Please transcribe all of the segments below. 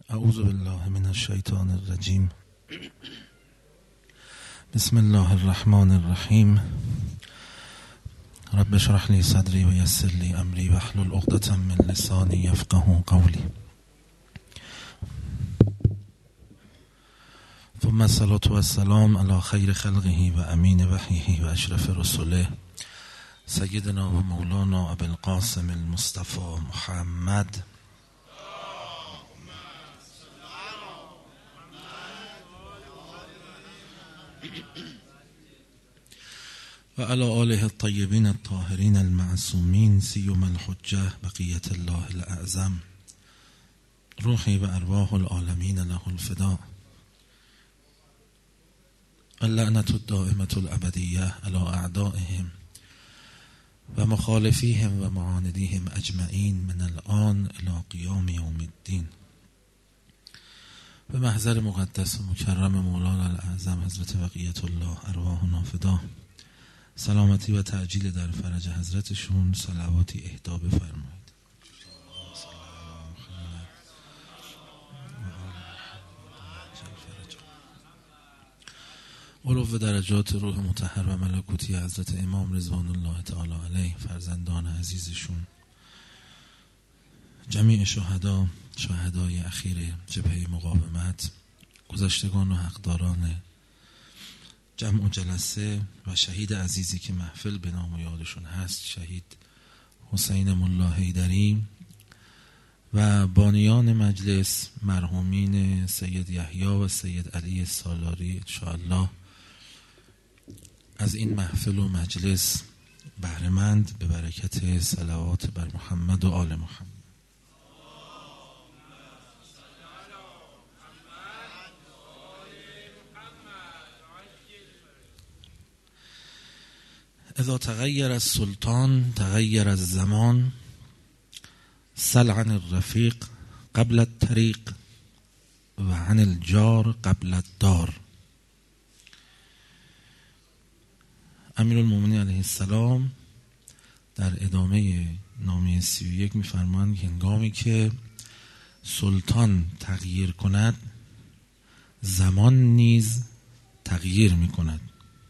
اعوذ بالله من الشیطان الرجیم. بسم الله الرحمن الرحیم. رب اشرح لی صدری و یسر لی امری واحلل عقدة من لسانی یفقهوا قولی. ثم الصلاة والسلام علی خیر خلقه و امین وحیه و اشرف رسوله سیدنا و مولانا ابی القاسم المصطفى محمد و علی آله الطیبین الطاهرین المعصومین سیما الحجة بقیة الله الاعظم روحی و ارواح العالمین له الفداء. اللعنة الدائمة الابدیة علی اعدائهم و مخالفیهم و معاندیهم اجمعین من الان الی قیام یوم الدین. به محضر مقدس و مکرم مولانا الاعظم حضرت بقیت الله ارواحنا فدا، سلامتی و تعجیل در فرج حضرتشون صلواتی اهدا بفرمایید. علو درجات روح مطهر و ملکوتی حضرت امام رضوان الله تعالی علیه، فرزندان عزیزشون، جمیع شهدای اخیر جبهه مقاومت، گذشتگان و حقداران جمع و جلسه و شهید عزیزی که محفل به نام و یادشون هست، شهید حسین ملا حیدری، و بانیان مجلس مرحومین سید یحیی و سید علی سالاری، انشاءالله از این محفل و مجلس بهره‌مند به برکت صلوات بر محمد و آل محمد. اذا تغیر السلطان تغیر الزمان، سل عن الرفیق قبل الطریق و عن الجار قبل الدار. امیرالمومنین علیه السلام در ادامه نامه 31 می‌فرمایند که هنگامی که سلطان تغییر کند، زمان نیز تغییر می‌کند.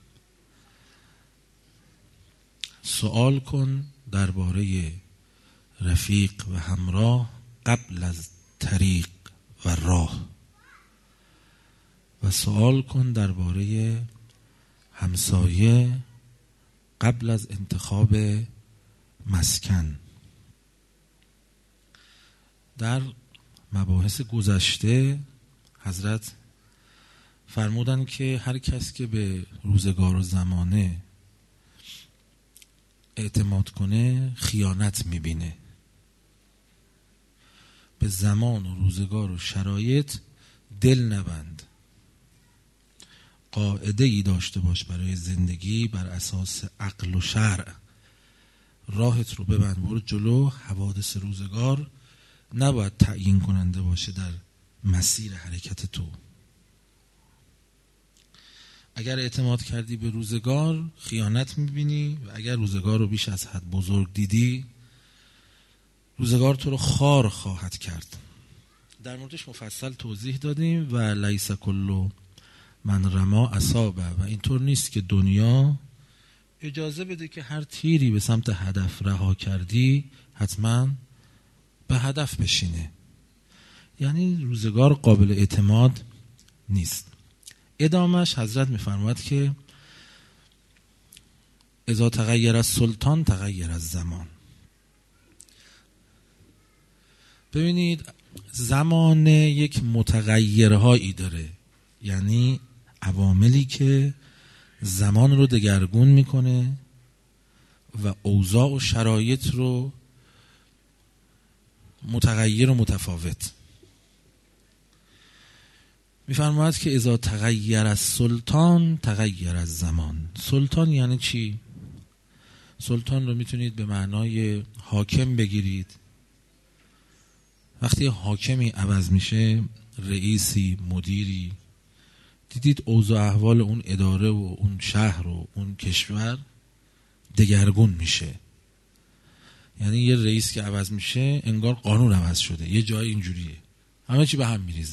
سوال کن درباره رفیق و همراه قبل از طریق و راه، و سوال کن درباره همسایه قبل از انتخاب مسکن. در مباحث گذشته حضرت فرمودند که هر کس که به روزگار و زمانه اعتماد کنه خیانت میبینه. به زمان و روزگار و شرایط دل نبند. قاعده ای داشته باش برای زندگی بر اساس عقل و شرع. راهت رو ببند، برو جلو. حوادث روزگار نباید تعیین کننده باشه در مسیر حرکت تو. اگر اعتماد کردی به روزگار خیانت میبینی، و اگر روزگار رو بیش از حد بزرگ دیدی روزگار تو رو خار خواهد کرد. در موردش مفصل توضیح دادیم. و لیس کل من رما اصابه، و اینطور نیست که دنیا اجازه بده که هر تیری به سمت هدف رها کردی حتما به هدف بشینه. یعنی روزگار قابل اعتماد نیست. ادامش حضرت میفرماید که اذا تغیر السلطان تغیر الزمان. ببینید زمان یک متغیرهایی داره، یعنی عواملی که زمان رو دگرگون میکنه و اوضاع و شرایط رو متغیر و متفاوت. میفرماید که اذا تغیر السلطان تغیر الزمان. سلطان یعنی چی؟ سلطان رو میتونید به معنای حاکم بگیرید. وقتی حاکمی عوض میشه، رئیسی، مدیری، دیدید اوضاع احوال اون اداره و اون شهر و اون کشور دگرگون میشه. یعنی یه رئیس که عوض میشه انگار قانون عوض شده. یه جای اینجوریه، همه چی به هم میریزه.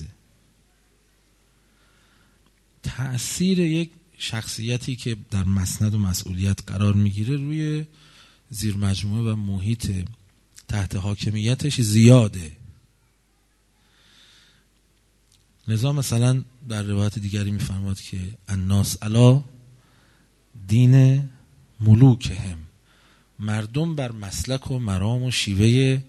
تأثیر یک شخصیتی که در مسند و مسئولیت قرار میگیره روی زیر مجموعه و محیط تحت حاکمیتش زیاده. لذا مثلا در روایت دیگری میفرماد که الناس علی دین ملوکهم، مردم بر مسلک و مرام و شیوه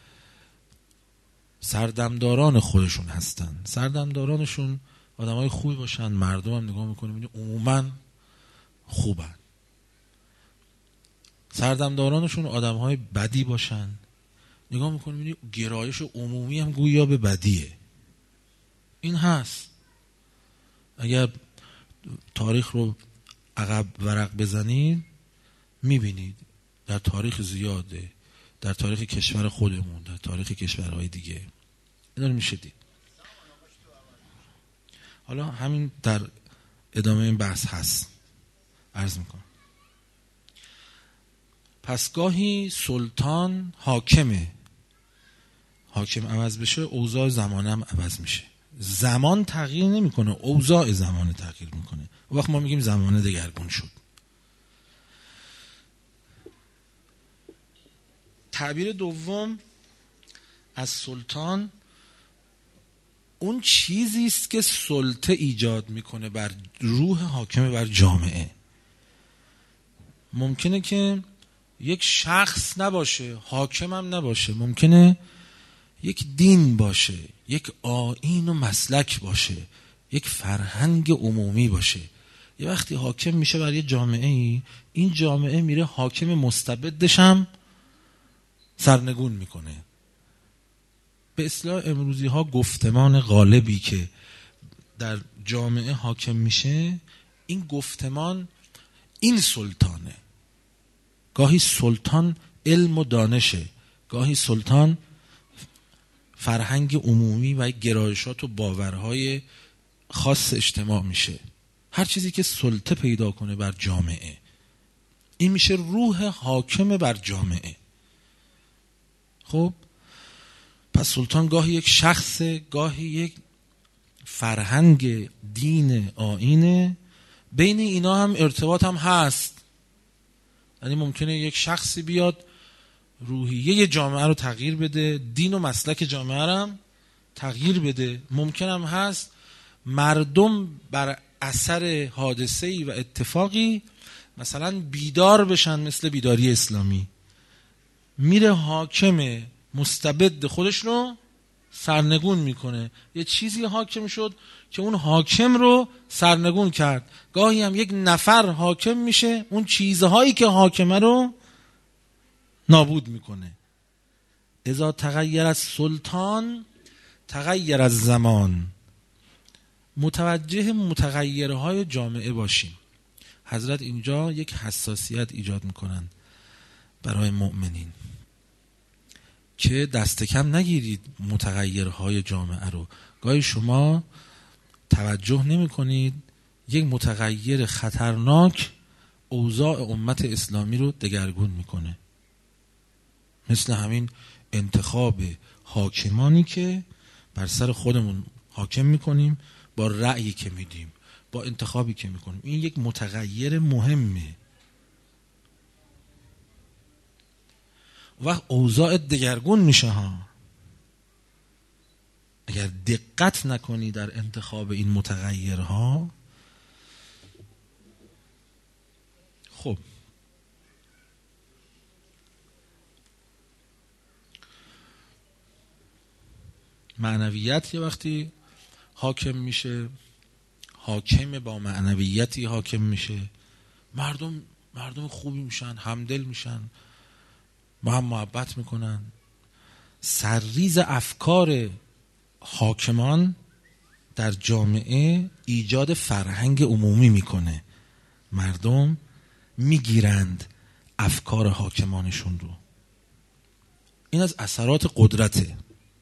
سردمداران خودشون هستن. سردمدارانشون آدمای خوبی باشن، مردم هم نگاه میکنیم عموما خوبن. سردمدارانشون آدمهای بدی باشن، نگاه میکنیم گرایش عمومی هم گویا به بدیه. این هست. اگر تاریخ رو عقب ورق بزنید میبینید در تاریخ زیاده، در تاریخ کشور خودمون، در تاریخ کشورهای دیگه، اینا رو میشه دید. حالا همین در ادامه این بحث هست. عرض میکنم پس گاهی سلطان حاکم عوض بشه، اوضاع زمانه هم عوض میشه. زمان تغییر نمیکنه، اوضاع زمانه تغییر میکنه. وقت ما میگیم زمانه دگرگون شد. تعبیر دوم از سلطان اون چیزی است که سلطه ایجاد میکنه بر روح حاکم بر جامعه. ممکنه که یک شخص نباشه، حاکم هم نباشه، ممکنه یک دین باشه، یک آیین و مسلک باشه، یک فرهنگ عمومی باشه. یه وقتی حاکم میشه بر یه جامعه ای، این جامعه میره حاکم مستبدش هم سرنگون میکنه. به اصطلاح امروزی ها گفتمان غالبی که در جامعه حاکم میشه، این گفتمان این سلطانه. گاهی سلطان علم و دانشه، گاهی سلطان فرهنگ عمومی و گرایشات و باورهای خاص اجتماع میشه. هر چیزی که سلطه پیدا کنه بر جامعه، این میشه روح حاکم بر جامعه. خب پس سلطان گاهی یک شخص، گاهی یک فرهنگ، دین، آیینه. بین اینا هم ارتباط هم هست. یعنی ممکنه یک شخصی بیاد روحیه جامعه رو تغییر بده، دین و مسلک جامعه رو هم تغییر بده. ممکن هم هست مردم بر اثر حادثه‌ای و اتفاقی مثلا بیدار بشن، مثل بیداری اسلامی، میره حاکم مستبد خودش رو سرنگون میکنه. یه چیزی حاکم شد که اون حاکم رو سرنگون کرد. گاهی هم یک نفر حاکم میشه، اون چیزهایی که حاکمه رو نابود میکنه. اذا تغیر از سلطان تغیر از زمان. متوجه متغیرهای جامعه باشیم. حضرت اینجا یک حساسیت ایجاد میکنن برای مؤمنین که دست کم نگیرید متغیرهای جامعه رو. گاهی شما توجه نمی کنید یک متغیر خطرناک اوضاع امت اسلامی رو دگرگون میکنه. مثل همین انتخاب حاکمانی که بر سر خودمون حاکم میکنیم با رأیی که میدیم، با انتخابی که میکنیم. این یک متغیر مهمه. وقت اوضاع دگرگون میشه ها. اگر دقت نکنی در انتخاب این متغیرها. خب معنویت یه وقتی حاکم میشه، حاکم با معنویتی حاکم میشه، مردم خوبی میشن، همدل میشن، با هم محبت میکنن. سرریز افکار حاکمان در جامعه ایجاد فرهنگ عمومی میکنه. مردم میگیرند افکار حاکمانشون رو. این از اثرات قدرته.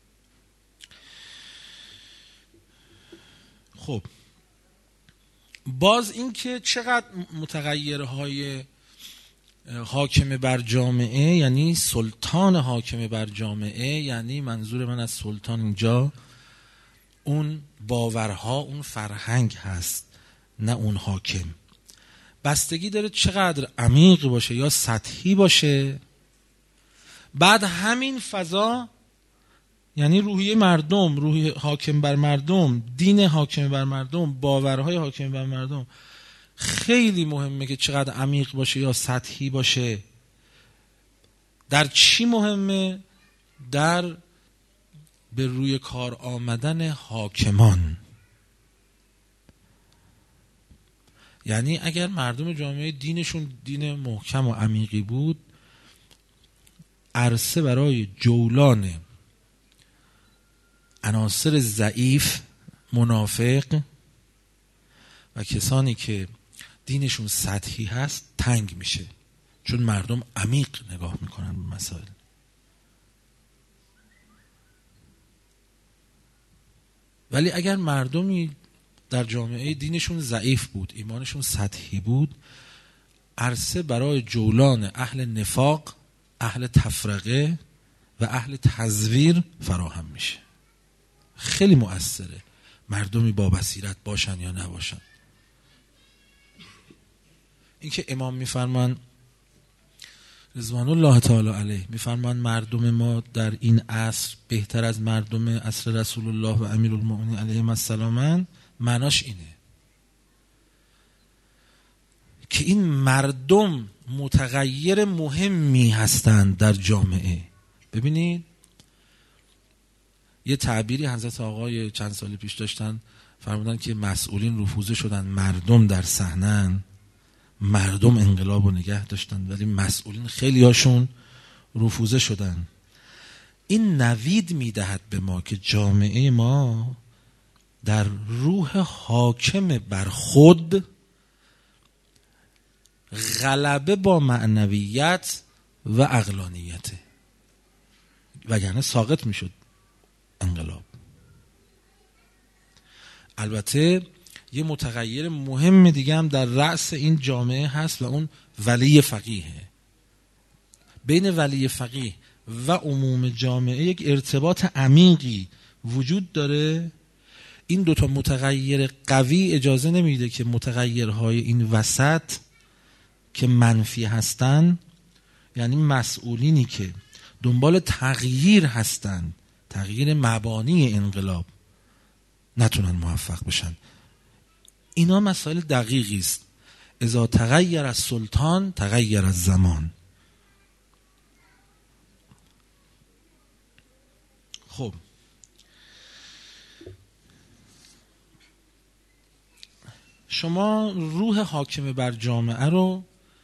خب باز این که چقدر متغیرهای حاکم بر جامعه، یعنی سلطان حاکم بر جامعه، یعنی منظور من از سلطان اینجا اون باورها، اون فرهنگ هست، نه اون حاکم. بستگی داره چقدر عمیق باشه یا سطحی باشه. بعد همین فضا، یعنی روحیه مردم، روحیه حاکم بر مردم، دین حاکم بر مردم، باورهای حاکم بر مردم، خیلی مهمه که چقدر عمیق باشه یا سطحی باشه. در چی مهمه؟ در به روی کار آمدن حاکمان. یعنی اگر مردم جامعه دینشون دین محکم و عمیقی بود، عرصه برای جولان عناصر ضعیف، منافق و کسانی که دینشون سطحی هست تنگ میشه، چون مردم عمیق نگاه میکنن به مسائل. ولی اگر مردمی در جامعه دینشون ضعیف بود، ایمانشون سطحی بود، عرصه برای جولان اهل نفاق، اهل تفرقه و اهل تزویر فراهم میشه. خیلی مؤثره مردمی با بصیرت باشن یا نباشن. اینکه امام میفرمان رضوان الله تعالی علیه، میفرمان مردم ما در این عصر بهتر از مردم عصر رسول الله و امیرالمؤمنین علیهم السلام، معناش اینه که این مردم متغیر مهمی هستند در جامعه. ببینید یه تعبیری حضرت آقای چند سال پیش داشتن، فرمودن که مسئولین رفوزه شدن، مردم در صحنه‌اند. مردم انقلاب رو نگه داشتن ولی مسئولین خیلی هاشون رفوزه شدن. این نوید میدهد به ما که جامعه ما در روح حاکم بر خود غلبه با معنویت و عقلانیته، وگرنه ساقط میشد انقلاب. البته یه متغیر مهم دیگه هم در رأس این جامعه هست و اون ولی فقیهه. بین ولی فقیه و عموم جامعه یک ارتباط عمیقی وجود داره. این دوتا متغیر قوی اجازه نمیده که متغیرهای این وسط که منفی هستن، یعنی مسئولینی که دنبال تغییر هستن، تغییر مبانی انقلاب، نتونن موفق بشن. اینا مسائل دقیقی است. اذا تغیر از سلطان تغیر از زمان. خب شما روح حاکم بر جامعه رو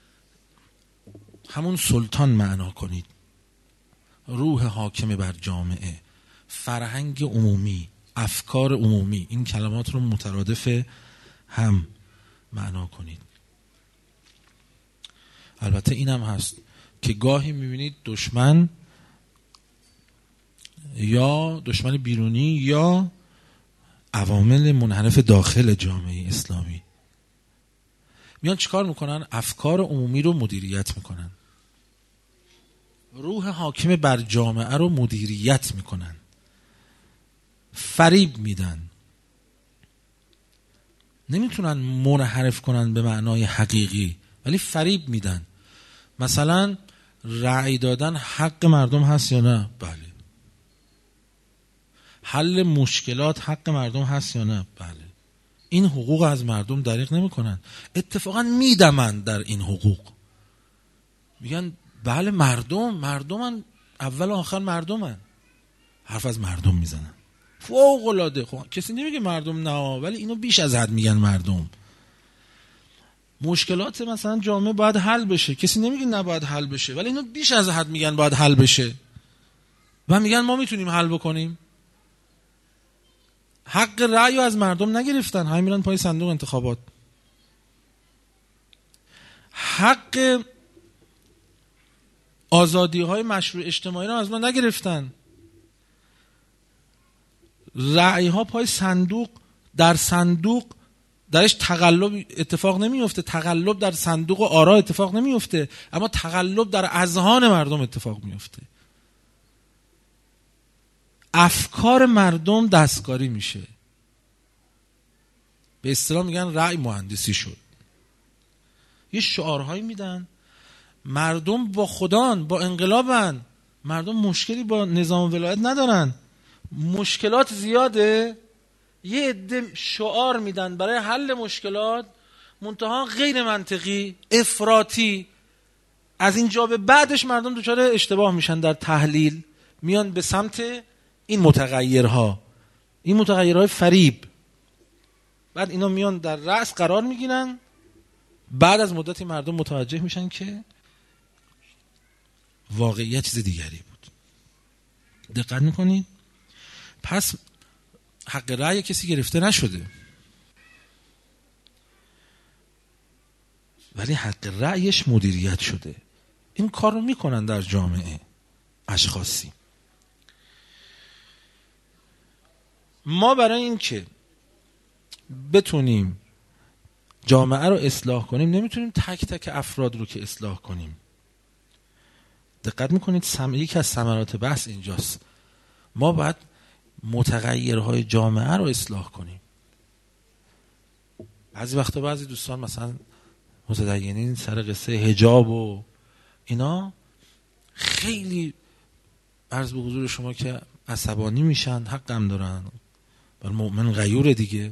همون سلطان معنا کنید. روح حاکم بر جامعه، فرهنگ عمومی، افکار عمومی، این کلمات رو مترادف هم معنا کنید. البته این هم هست که گاهی میبینید دشمن یا دشمن بیرونی یا عوامل منحرف داخل جامعه اسلامی میان چیکار میکنن؟ افکار عمومی رو مدیریت میکنن، روح حاکم بر جامعه رو مدیریت میکنن، فریب میدن. نمیتونن منحرف کنن به معنای حقیقی، ولی فریب میدن. مثلا رأی دادن حق مردم هست یا نه؟ بله. حل مشکلات حق مردم هست یا نه؟ بله. این حقوق از مردم دریغ نمیکنن، اتفاقا میدمن در این حقوق. میگن بله مردمن، اول و آخر مردمن، حرف از مردم میزنن. فوق العاده. خب کسی نمیگه مردم نه، ولی اینو بیش از حد میگن مردم. مشکلات مثلا جامعه باید حل بشه، کسی نمیگه نباید حل بشه، ولی اینو بیش از حد میگن باید حل بشه و میگن ما میتونیم حل بکنیم. حق رأی از مردم نگرفتن، همین میرن پای صندوق انتخابات. حق آزادی های مشروع اجتماعی رو از ما نگرفتن. رأی ها پای صندوق، در صندوق درش تقلب اتفاق نمیفته، تقلب در صندوق و آرا اتفاق نمیفته، اما تقلب در اذهان مردم اتفاق میفته. افکار مردم دستکاری میشه. به اصطلاح میگن رأی مهندسی شد. یه شعارهایی میدن، مردم با خدان، با انقلابن، مردم مشکلی با نظام ولایت ندارن، مشکلات زیاده، یه عده شعار میدن برای حل مشکلات، منتها غیر منطقی، افراطی. از اینجا به بعدش مردم دچار اشتباه میشن در تحلیل، میان به سمت این متغیرهای فریب. بعد اینا میان در رأس قرار میگیرن، بعد از مدتی مردم متوجه میشن که واقعیت چیز دیگری بود. دقت میکنید؟ پس حق رأی کسی گرفته نشده، ولی حق رأیش مدیریت شده. این کار رو میکنن در جامعه اشخاصی. ما برای این که بتونیم جامعه رو اصلاح کنیم نمیتونیم تک تک افراد رو که اصلاح کنیم. دقت میکنید؟ یکی از ثمرات بحث اینجاست. ما باید متغیرهای جامعه رو اصلاح کنیم. بعضی وقتا بعضی دوستان مثلا متدینین سر قصه حجاب و اینا خیلی عرض به حضور شما که عصبانی میشن، حقم دارن، بر مؤمن غیور دیگه.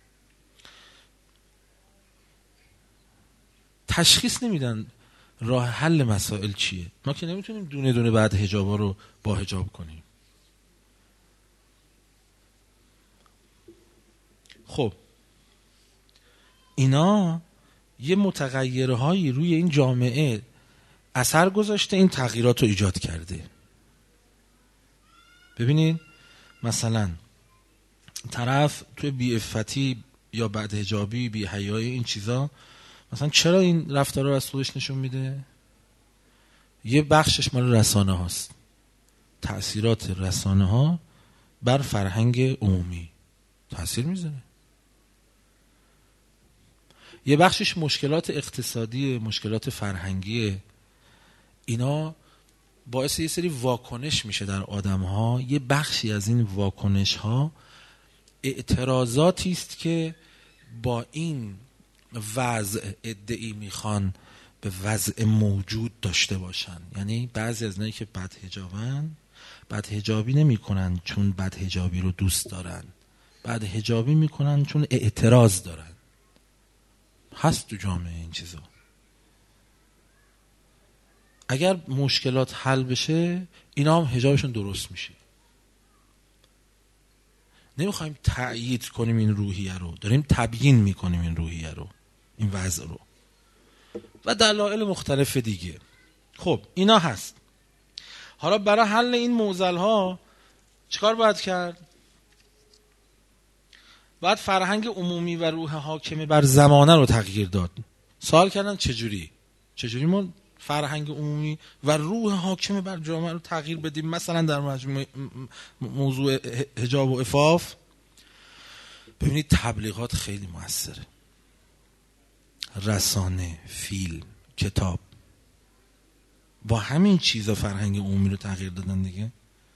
تشخیص نمیدن راه حل مسائل چیه. ما که نمیتونیم دونه دونه بعد حجابا رو با حجاب کنیم. خب اینا یه متغیرهایی روی این جامعه اثر گذاشته، این تغییرات رو ایجاد کرده. ببینید مثلا طرف توی بی‌عفتی یا بعد حجابی، بی حیایی، این چیزا، مثلا چرا این رفتارا رو از خودش نشون میده؟ یه بخشش مال رسانه هاست، تأثیرات رسانه ها بر فرهنگ عمومی تأثیر میذاره. یه بخشش مشکلات اقتصادی، مشکلات فرهنگی، اینا باعث یه سری واکنش میشه در آدم ها. یه بخشی از این واکنش ها اعتراضاتی است که با این وضع ادعی میخوان به وضع موجود داشته باشن. یعنی بعضی از اینایی که بدحجابن، بدحجابی نمی کنن چون بدحجابی رو دوست دارن، بدحجابی میکنن چون اعتراض دارن. هست تو جامعه این چیزا. اگر مشکلات حل بشه اینا هم حجابشون درست میشه. نمیخوایم تأیید کنیم این روحیه رو، داریم تبیین میکنیم این روحیه رو، این وضع رو، و دلایل مختلف دیگه. خب اینا هست. حالا برای حل این معضل ها چیکار باید کرد؟ باید فرهنگ عمومی و روح حاکم بر زمانه رو تغییر داد. سوال کردن چجوری ما فرهنگ عمومی و روح حاکم بر جامعه رو تغییر بدیم؟ مثلا در موضوع حجاب و عفاف ببینید تبلیغات خیلی موثره، رسانه، فیلم، کتاب، با همین چیزا فرهنگ عمومی رو تغییر دادن دیگه.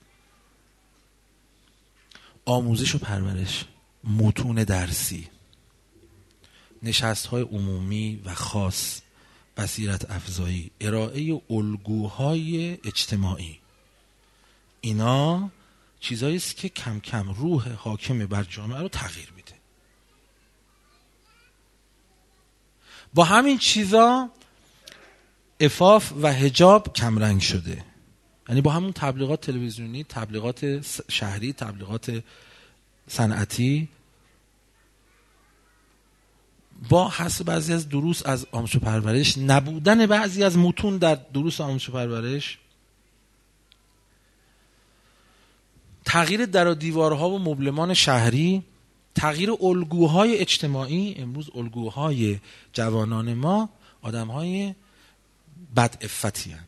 آموزش و پرورش، متون درسی، نشست‌های عمومی و خاص، بصیرت افزایی، ارائه الگوهای اجتماعی، اینا چیزایی است که کم کم روح حاکم بر جامعه رو تغییر میده. با همین چیزا عفاف و حجاب کمرنگ شده. یعنی با همون تبلیغات تلویزیونی، تبلیغات شهری، تبلیغات صنعتی، با حذف بعضی از دروس از آموزش و پرورش، نبودن بعضی از متون در دروس آموزش و پرورش، تغییر در و دیوارها و مبلمان شهری، تغییر الگوهای اجتماعی. امروز الگوهای جوانان ما آدمهای بدعفتی هستند.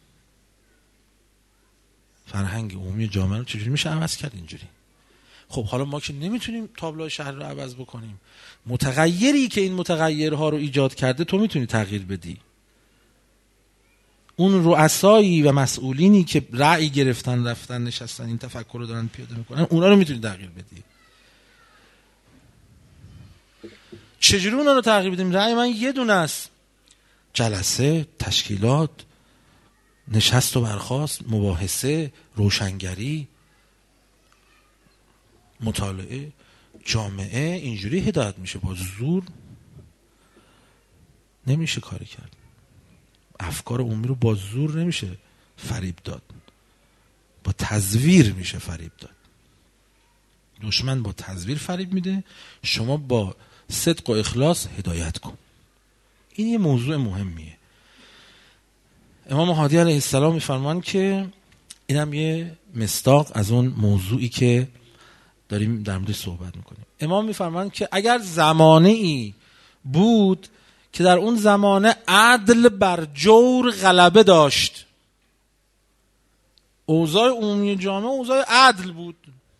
فرهنگ عمومی جامعه رو چجوری میشه عوض کرد؟ اینجوری. خب حالا ما که نمیتونیم تابلوی شهر رو عوض بکنیم، متغیری که این متغیرها رو ایجاد کرده تو میتونی تغییر بدی. اون رؤسایی و مسئولینی که رأی گرفتن رفتن نشستن این تفکر رو دارن پیاده میکنن، اونا رو میتونی تغییر بدی. چجوری اونا رو تغییر بدیم؟ رأی من یه دونه است: جلسه، تشکیلات، نشست و برخاست، مباحثه، روشنگری، مطالعه. جامعه اینجوری هدایت میشه، با زور نمیشه کاری کرد. افکار عمومی رو با زور نمیشه فریب داد، با تزویر میشه فریب داد. دشمن با تزویر فریب میده، شما با صدق و اخلاص هدایت کن. این یه موضوع مهمیه. امام هادی علیه السلام میفرمان که اینم یه مصداق از اون موضوعی که داریم در موردش صحبت میکنیم. امام میفرمان که اگر زمانه ای بود که در اون زمانه عدل بر جور غلبه داشت، اوضاع عمومی جامعه اوضاع عدل بود،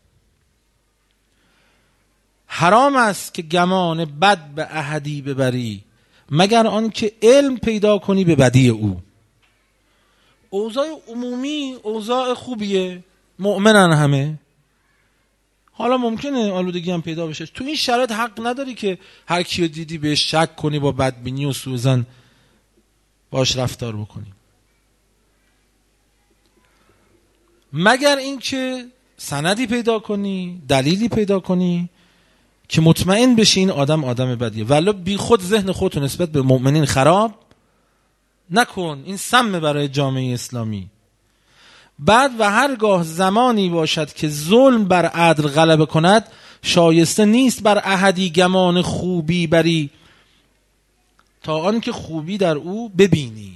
حرام است که گمان بد به احدی ببری مگر آن که علم پیدا کنی به بدی او. اوضاع عمومی اوضاع خوبیه، مؤمنن همه، حالا ممکنه آلودگی هم پیدا بشه. تو این شرایط حق نداری که هر کیو دیدی بهش شک کنی، با بدبینی و سوءظن باش رفتار بکنی، مگر اینکه سندی پیدا کنی، دلیلی پیدا کنی که مطمئن بشی این آدم بدیه. ولی بی خود ذهن خودتو نسبت به مؤمنین خراب نکن، این سم برای جامعه اسلامی. بعد و هرگاه زمانی باشد که ظلم بر عدل غلبه کند، شایسته نیست بر احدی گمان خوبی بری تا آن که خوبی در او ببینی.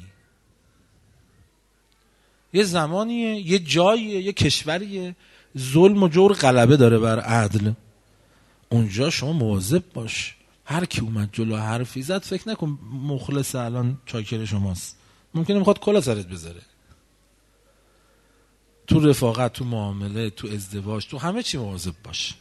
یه زمانیه، یه جاییه، یه کشوریه ظلم و جور غلبه داره بر عدل، اونجا شما مواظب باش. هر کی اومد جلو حرفی زد فکر نکن مخلص الان چاکر شماست، ممکنه میخواد کلا سرت بذاره. تو رفاقت، تو معامله، تو ازدواج، تو همه چی مواظب باش.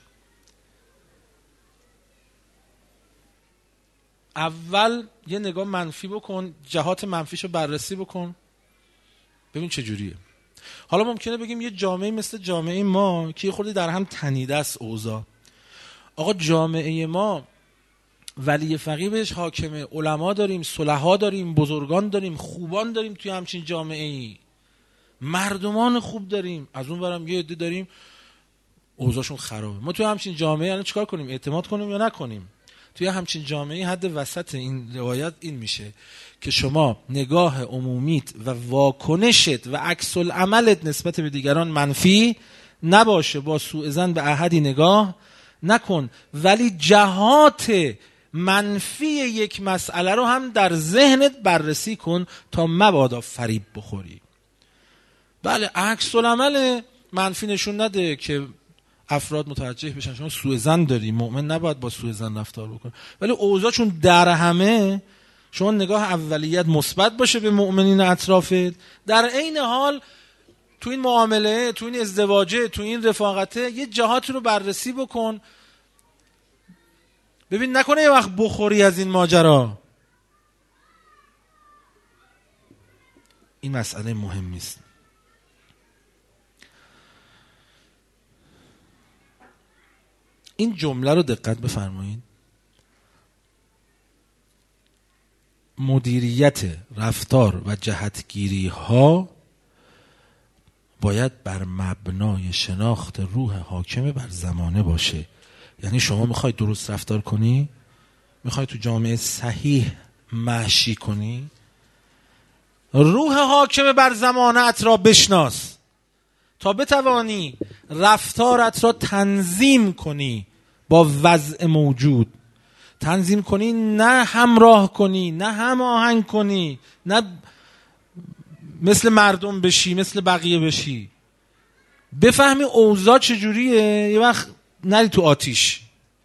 اول یه نگاه منفی بکن، جهات منفیشو بررسی بکن، ببین چه جوریه. حالا ممکنه بگیم یه جامعه مثل جامعه ما که یه خورده در هم تنیده است اوضاع. آقا جامعه ما ولی فقیه بهش حاکمه، علما داریم، صلحا داریم، بزرگان داریم، خوبان داریم توی همچین جامعه‌ای، مردمان خوب داریم، از اون برم یه عده داریم اوضاعشون خرابه. ما توی همچین جامعه الان چیکار کنیم؟ اعتماد کنیم یا نکنیم؟ توی همچین جامعه حد وسط این روایت این میشه که شما نگاه عمومیت و واکنشت و عکس العملت نسبت به دیگران منفی نباشه، با سوء ظن به احدی نگاه نکن، ولی جهات منفی یک مسئله رو هم در ذهنت بررسی کن تا مبادا فریب بخوری. بله، عکس العمل منفی نشون نده که افراد متوجه بشن شما سوء ظن داری. مؤمن نباید با سوء ظن رفتار بکنه، ولی اوضاع چون در همه، شما نگاه اولیت مثبت باشه به مؤمنین اطرافت، در عین حال تو این معامله، تو این ازدواجه، تو این رفاقته یه جهات رو بررسی بکن، ببین نکنه یه وقت بخوری از این ماجرا. این مسئله مهمی است. این جمله رو دقت بفرمایید: مدیریت رفتار و جهتگیری ها باید بر مبنای شناخت روح حاکم بر زمانه باشه. یعنی شما میخوای درست رفتار کنی، میخوای تو جامعه صحیح معشی کنی، روح حاکم بر زمانه را بشناس تا بتوانی رفتارت را تنظیم کنی، با وضع موجود تنظیم کنی، نه همراه کنی، نه هماهنگ کنی، نه مثل مردم بشی، مثل بقیه بشی. بفهمی اوضاع چجوریه، یه وقت نری تو آتیش.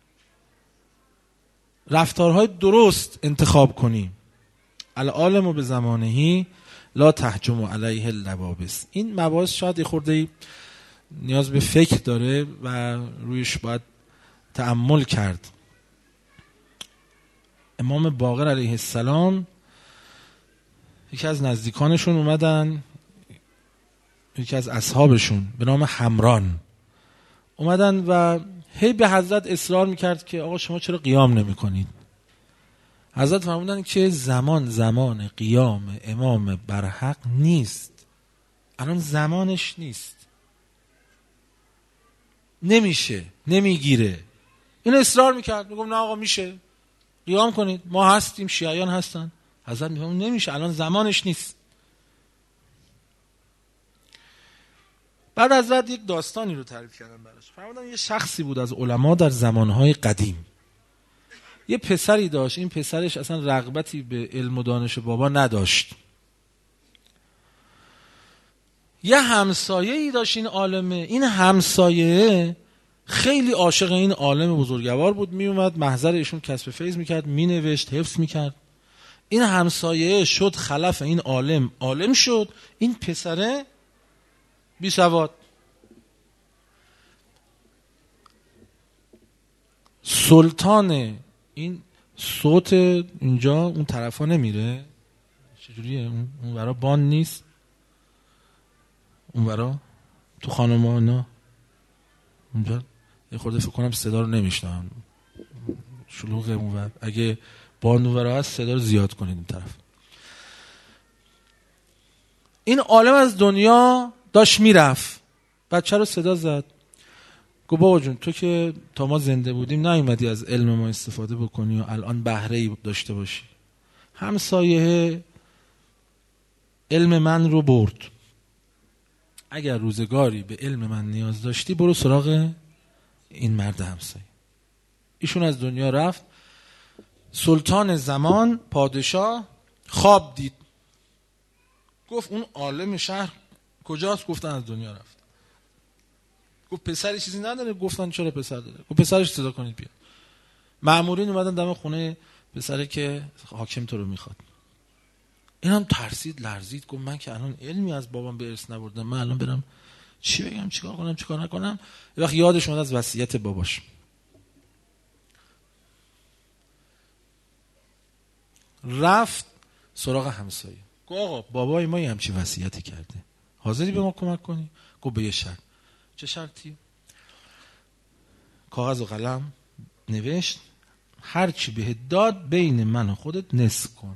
رفتارهای درست انتخاب کنی. العالم به زمانهی لا تهجم علیه اللبابس. این مباحث شاید یه خورده نیاز به فکر داره و رویش باید تأمل کرد. امام باقر علیه السلام یکی از نزدیکانشون اومدن، یکی از اصحابشون به نام حمران اومدن و هی به حضرت اصرار میکرد که آقا شما چرا قیام نمی کنید؟ حضرت فرمودن که زمان قیام امام برحق نیست، الان زمانش نیست، نمیشه، نمیگیره. این اصرار میکرد، میگم نه آقا میشه، قیام کنید، ما هستیم، شیعیان هستن. حضرت میگم نمیشه، الان زمانش نیست. بعد حضرت یک داستانی رو تعریف کردن براش. فرمودن یه شخصی بود از علما در زمانهای قدیم، یه پسری داشت، این پسرش اصلا رغبتی به علم و دانش بابا نداشت. یه همسایه‌ای داشت این عالمه، این همسایه خیلی عاشق این عالم بزرگوار بود، می اومد محضر ایشون کسب فیض میکرد، می نوشت، حفظ میکرد. این همسایه شد خلف این عالم شد، این پسره بی سواد. سلطان این صوت اینجا اون طرفا نمیره، چجوریه؟ اون ورا بان نیست، اون ورا تو خانمانا اونجا یه خورده فکر کنم صدا رو نمیشنم، شلوغه اون ور. اگه بان اون ورا هست صدا رو زیاد کنید این طرف. این عالم از دنیا داشت میرفت، بچه رو صدا زد، گفت بابا جون تو که تا ما زنده بودیم نیومدی از علم ما استفاده بکنی و الان بهره‌ای داشته باشی. همسایه علم من رو برد، اگر روزگاری به علم من نیاز داشتی برو سراغ این مرد همسایه. ایشون از دنیا رفت. سلطان زمان، پادشاه، خواب دید، گفت اون عالم شهر کجاست؟ گفتن از دنیا رفت. گفت پسری چیزی نداره؟ گفتن چرا پسر داره؟ گفت پسرش صدا کنید بیاد. مأمورین اومدن دم خونه پسره که حاکم تو رو میخواد. اینم ترسید، لرزید، گفت من که الان علمی از بابام به ارث نبردم، من الان برم چی بگم، چیکار کنم، چیکار نکنم؟ یه وقت یادش اومد از وصیت باباش. رفت سراغ همسایه، گفت آقا بابای ما یه همچین وصیتی کرده، حاضری به ما کمک کنی؟ گفت به یه شرط. چه شرطی؟ کاغذ و قلم نوشت، هر چی بهت داد بین من و خودت نصف کن.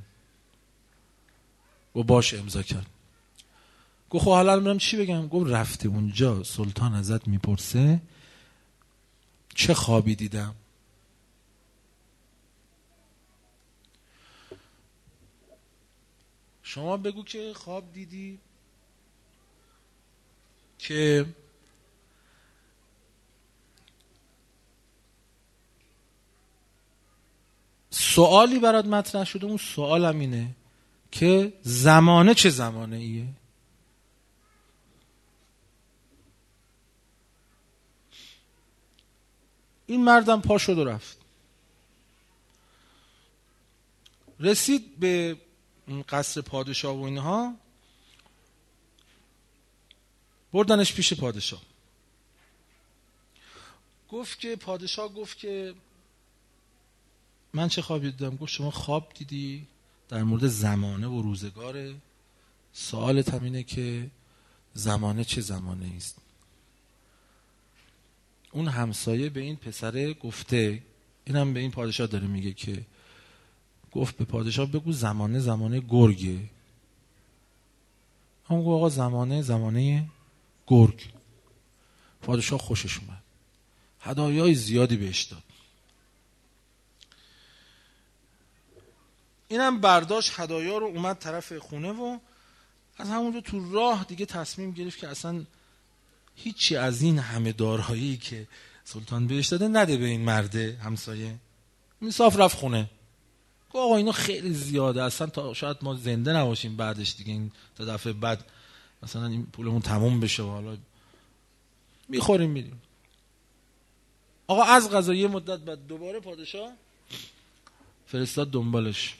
و باش امضا کرد. گفت خب حالا میرم چی بگم؟ گفت رفته اونجا سلطان ازت میپرسه چه خوابی دیدم؟ شما بگو که خواب دیدی که سوالی برات مطرح شده، اون سوالم اینه که زمانه چه زمانه ایه؟ این مردم پا شد و رفت. رسید به قصر پادشاه و اینها، بردنش پیش پادشاه. گفت که پادشاه گفت که من چه خوابی دیدم؟ گفت شما خواب دیدی در مورد زمانه و روزگاره، سوالت هم اینه که زمانه چه زمانه است؟ اون همسایه به این پسره گفته، اینم به این پادشاه داره میگه که گفت به پادشاه بگو زمانه گرگه. هم گفت آقا زمانه گرگ. پادشاه خوشش اومد، هدایای زیادی بهش داد. اینم برداشت هدایا رو، اومد طرف خونه و از همونجا تو راه دیگه تصمیم گرفت که اصلا هیچی از این همه دارایی که سلطان بهش داده نده به این مرده همسایه. میصاف رفت خونه. گفت آقا اینا خیلی زیاده، اصلا تا شاید ما زنده نباشیم بعدش دیگه، این تا دفعه بعد مثلا این پولمون تموم بشه و حالا میخوریم میریم. آقا از قضا یه مدت بعد دوباره پادشاه فرستاد دنبالش.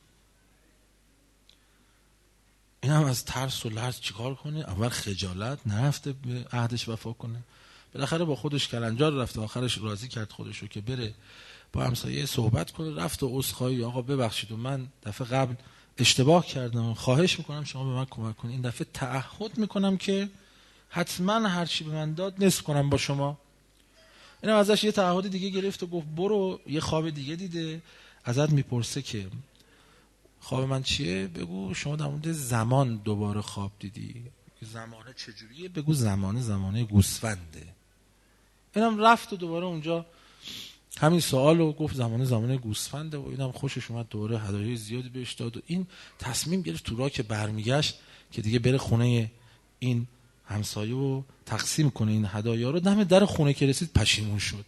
این هم از ترس و لرز چیکار کنه؟ اول خجالت، نرفته به عهدش وفا کنه، بالاخره با خودش کلنجار رفته، آخرش راضی کرد خودشو که بره با همسایه صحبت کنه. رفت و عذرخواهی، آقا ببخشید و من دفعه قبل اشتباه کردم، خواهش میکنم شما به من کمک کنید. این دفعه تعهد میکنم که حتما هر چی به من داد نصف کنم با شما. اینم ازش یه تعهد دیگه گرفت و گفت برو یه خواب دیگه دیده، ازت میپرسه که خواب من چیه؟ بگو شما در مورد زمان دوباره خواب دیدی. زمانه چجوریه؟ بگو زمانه گوسفنده. اینم رفت و دوباره اونجا همین سوالو گفت زمانه گوسفنده و اینم خوشش اومد، دوباره هدایای زیادی بهش داد و این تصمیم گرفت تو راه که برمیگشت که دیگه بره خونه این همسایه و تقسیم کنه این هدایا رو. دم در خونه که رسید پشیمون شد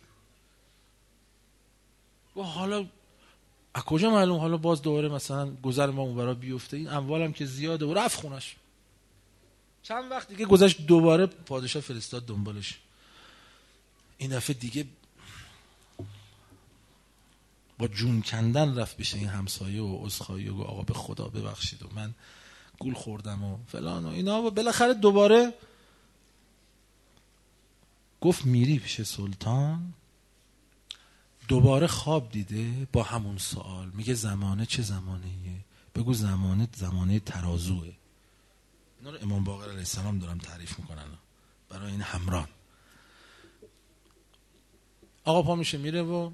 و حالا از کجا معلوم حالا باز دوباره مثلا گذر ما اونورا بیفته، این اموالم که زیاده و رفت خونش. چند وقت دیگه گذشت، دوباره پادشاه فرستاد دنبالش. این دفعه دیگه با جون کندن رفت بشه این همسایه و عذرخواهی و آقا به خدا ببخشید و من گول خوردم و فلان و اینا. و بالاخره دوباره گفت میری پیش سلطان. دوباره خواب دیده با همون سوال، میگه زمانه چه زمانه‌ایه؟ بگو زمانه ترازوه. اینا رو امام باقر علیه السلام دارم تعریف میکنن برای این همران. آقا پا میشه میره و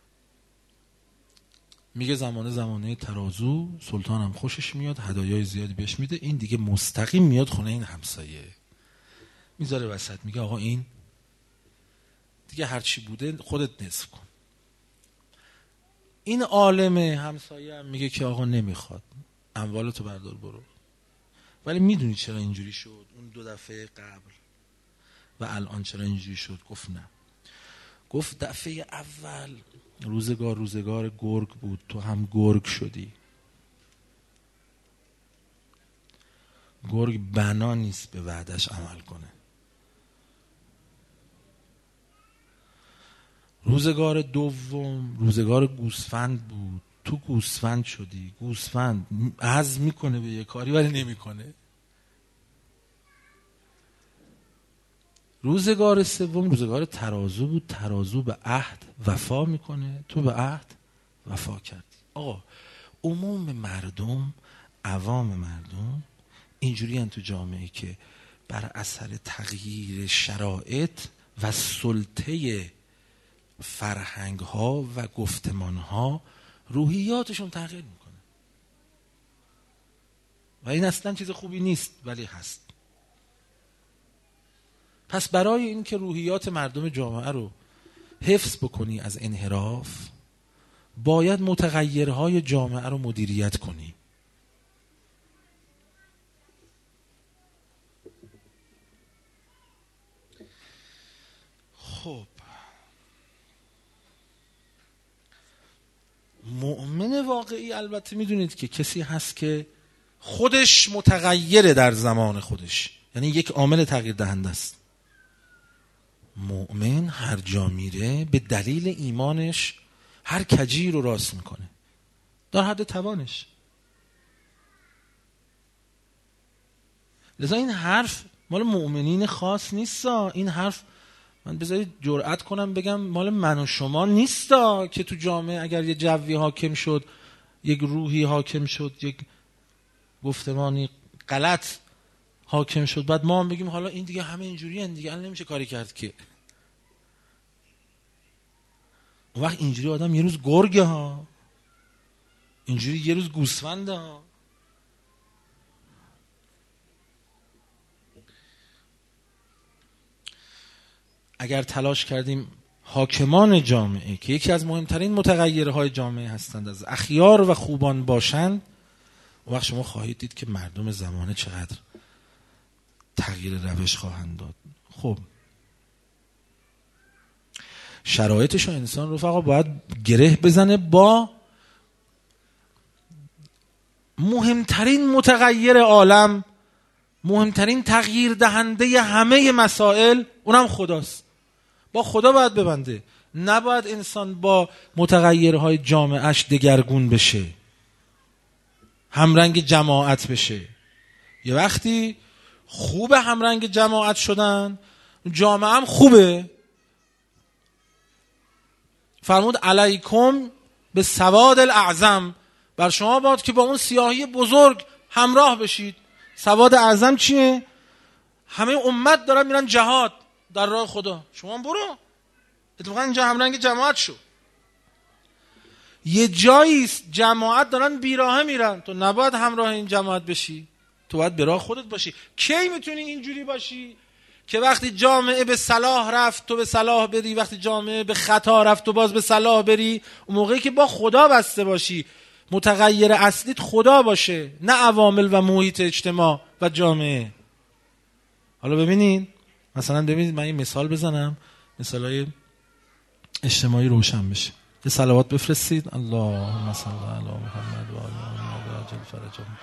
میگه زمانه ترازو. سلطان هم خوشش میاد، هدایای زیادی بهش میده. این دیگه مستقیم میاد خونه این همسایه، میذاره وسط، میگه آقا این دیگه هرچی بوده خودت نصف کن. این عالم همسایه هم میگه که آقا نمیخواد، اموالتو بردار برو. ولی میدونی چرا اینجوری شد اون 2 دفعه قبل و الان چرا اینجوری شد؟ گفت نه. گفت دفعه اول روزگار گرگ بود، تو هم گرگ شدی. گرگ بنا نیست به وعدش عمل کنه. روزگار دوم روزگار گوسفند بود، تو گوسفند شدی. گوسفند عزم میکنه به یه کاری ولی نمیکنه. روزگار سوم روزگار ترازو بود، ترازو به عهد وفا میکنه، تو به عهد وفا کردی. آقا عموم مردم، عوام مردم اینجوری هن تو جامعه که بر اثر تغییر شرایط و سلطه فرهنگ ها و گفتمان ها روحیاتشون تغییر میکنه و این اصلا چیز خوبی نیست ولی هست. پس برای این که روحیات مردم جامعه رو حفظ بکنی از انحراف، باید متغیرهای جامعه رو مدیریت کنی. خب مؤمن واقعی البته میدونید که کسی هست که خودش متغیره در زمان خودش، یعنی یک عامل تغییر دهنده است. مؤمن هر جا میره به دلیل ایمانش هر کجی رو راست میکنه در حد توانش. لذا این حرف مال مؤمنین خاص نیستا. این حرف من بذارید جرأت کنم بگم مال من و شما نیستا که تو جامعه اگر یه جوی حاکم شد، یک روحی حاکم شد، یک گفتمانی غلط حاکم شد، بعد ما هم بگیم حالا این دیگه همه اینجوری هن دیگه نمیشه کاری کرد که. اون وقت اینجوری آدم یه روز گرگه ها، اینجوری یه روز گوسفنده ها. اگر تلاش کردیم حاکمان جامعه که یکی از مهمترین متغیرهای جامعه هستند از اخیار و خوبان باشند، اون وقت شما خواهید دید که مردم زمانه چقدر تغییر روش خواهند داد. خب شرایطش انسان رفقا باید گره بزنه با مهمترین متغیر عالم، مهمترین تغییر دهنده همه مسائل، اونم خداست. با خدا باید ببنده. نباید انسان با متغیرهای جامعهش دگرگون بشه، همرنگ جماعت بشه. یه وقتی خوبه همرنگ جماعت شدن، جامعه هم خوبه. فرمود علیکم به سواد الاعظم بر شما باد که با اون سیاهی بزرگ همراه بشید. سواد اعظم چیه؟ همه امت دارن میرن جهاد در راه خدا، شما برو. اتفاقا اینجا همرنگ جماعت شو. یه جاییست جماعت دارن بیراهه میرن، تو نباید همراه این جماعت بشی، تو باید به راه خودت باشی. کی میتونی اینجوری باشی؟ که وقتی جامعه به صلاح رفت تو به صلاح بری، وقتی جامعه به خطا رفت تو باز به صلاح بری. اون موقعی که با خدا بسته باشی، متغیر اصلیت خدا باشه، نه عوامل و محیط اجتماع و جامعه. حالا ببینید، مثلا ببینید من این مثال بزنم، مثالای اجتماعی روشن بشه. یه صلوات بفرستید. اللهم صل علی محمد و آل محمد و عجل فرجهم.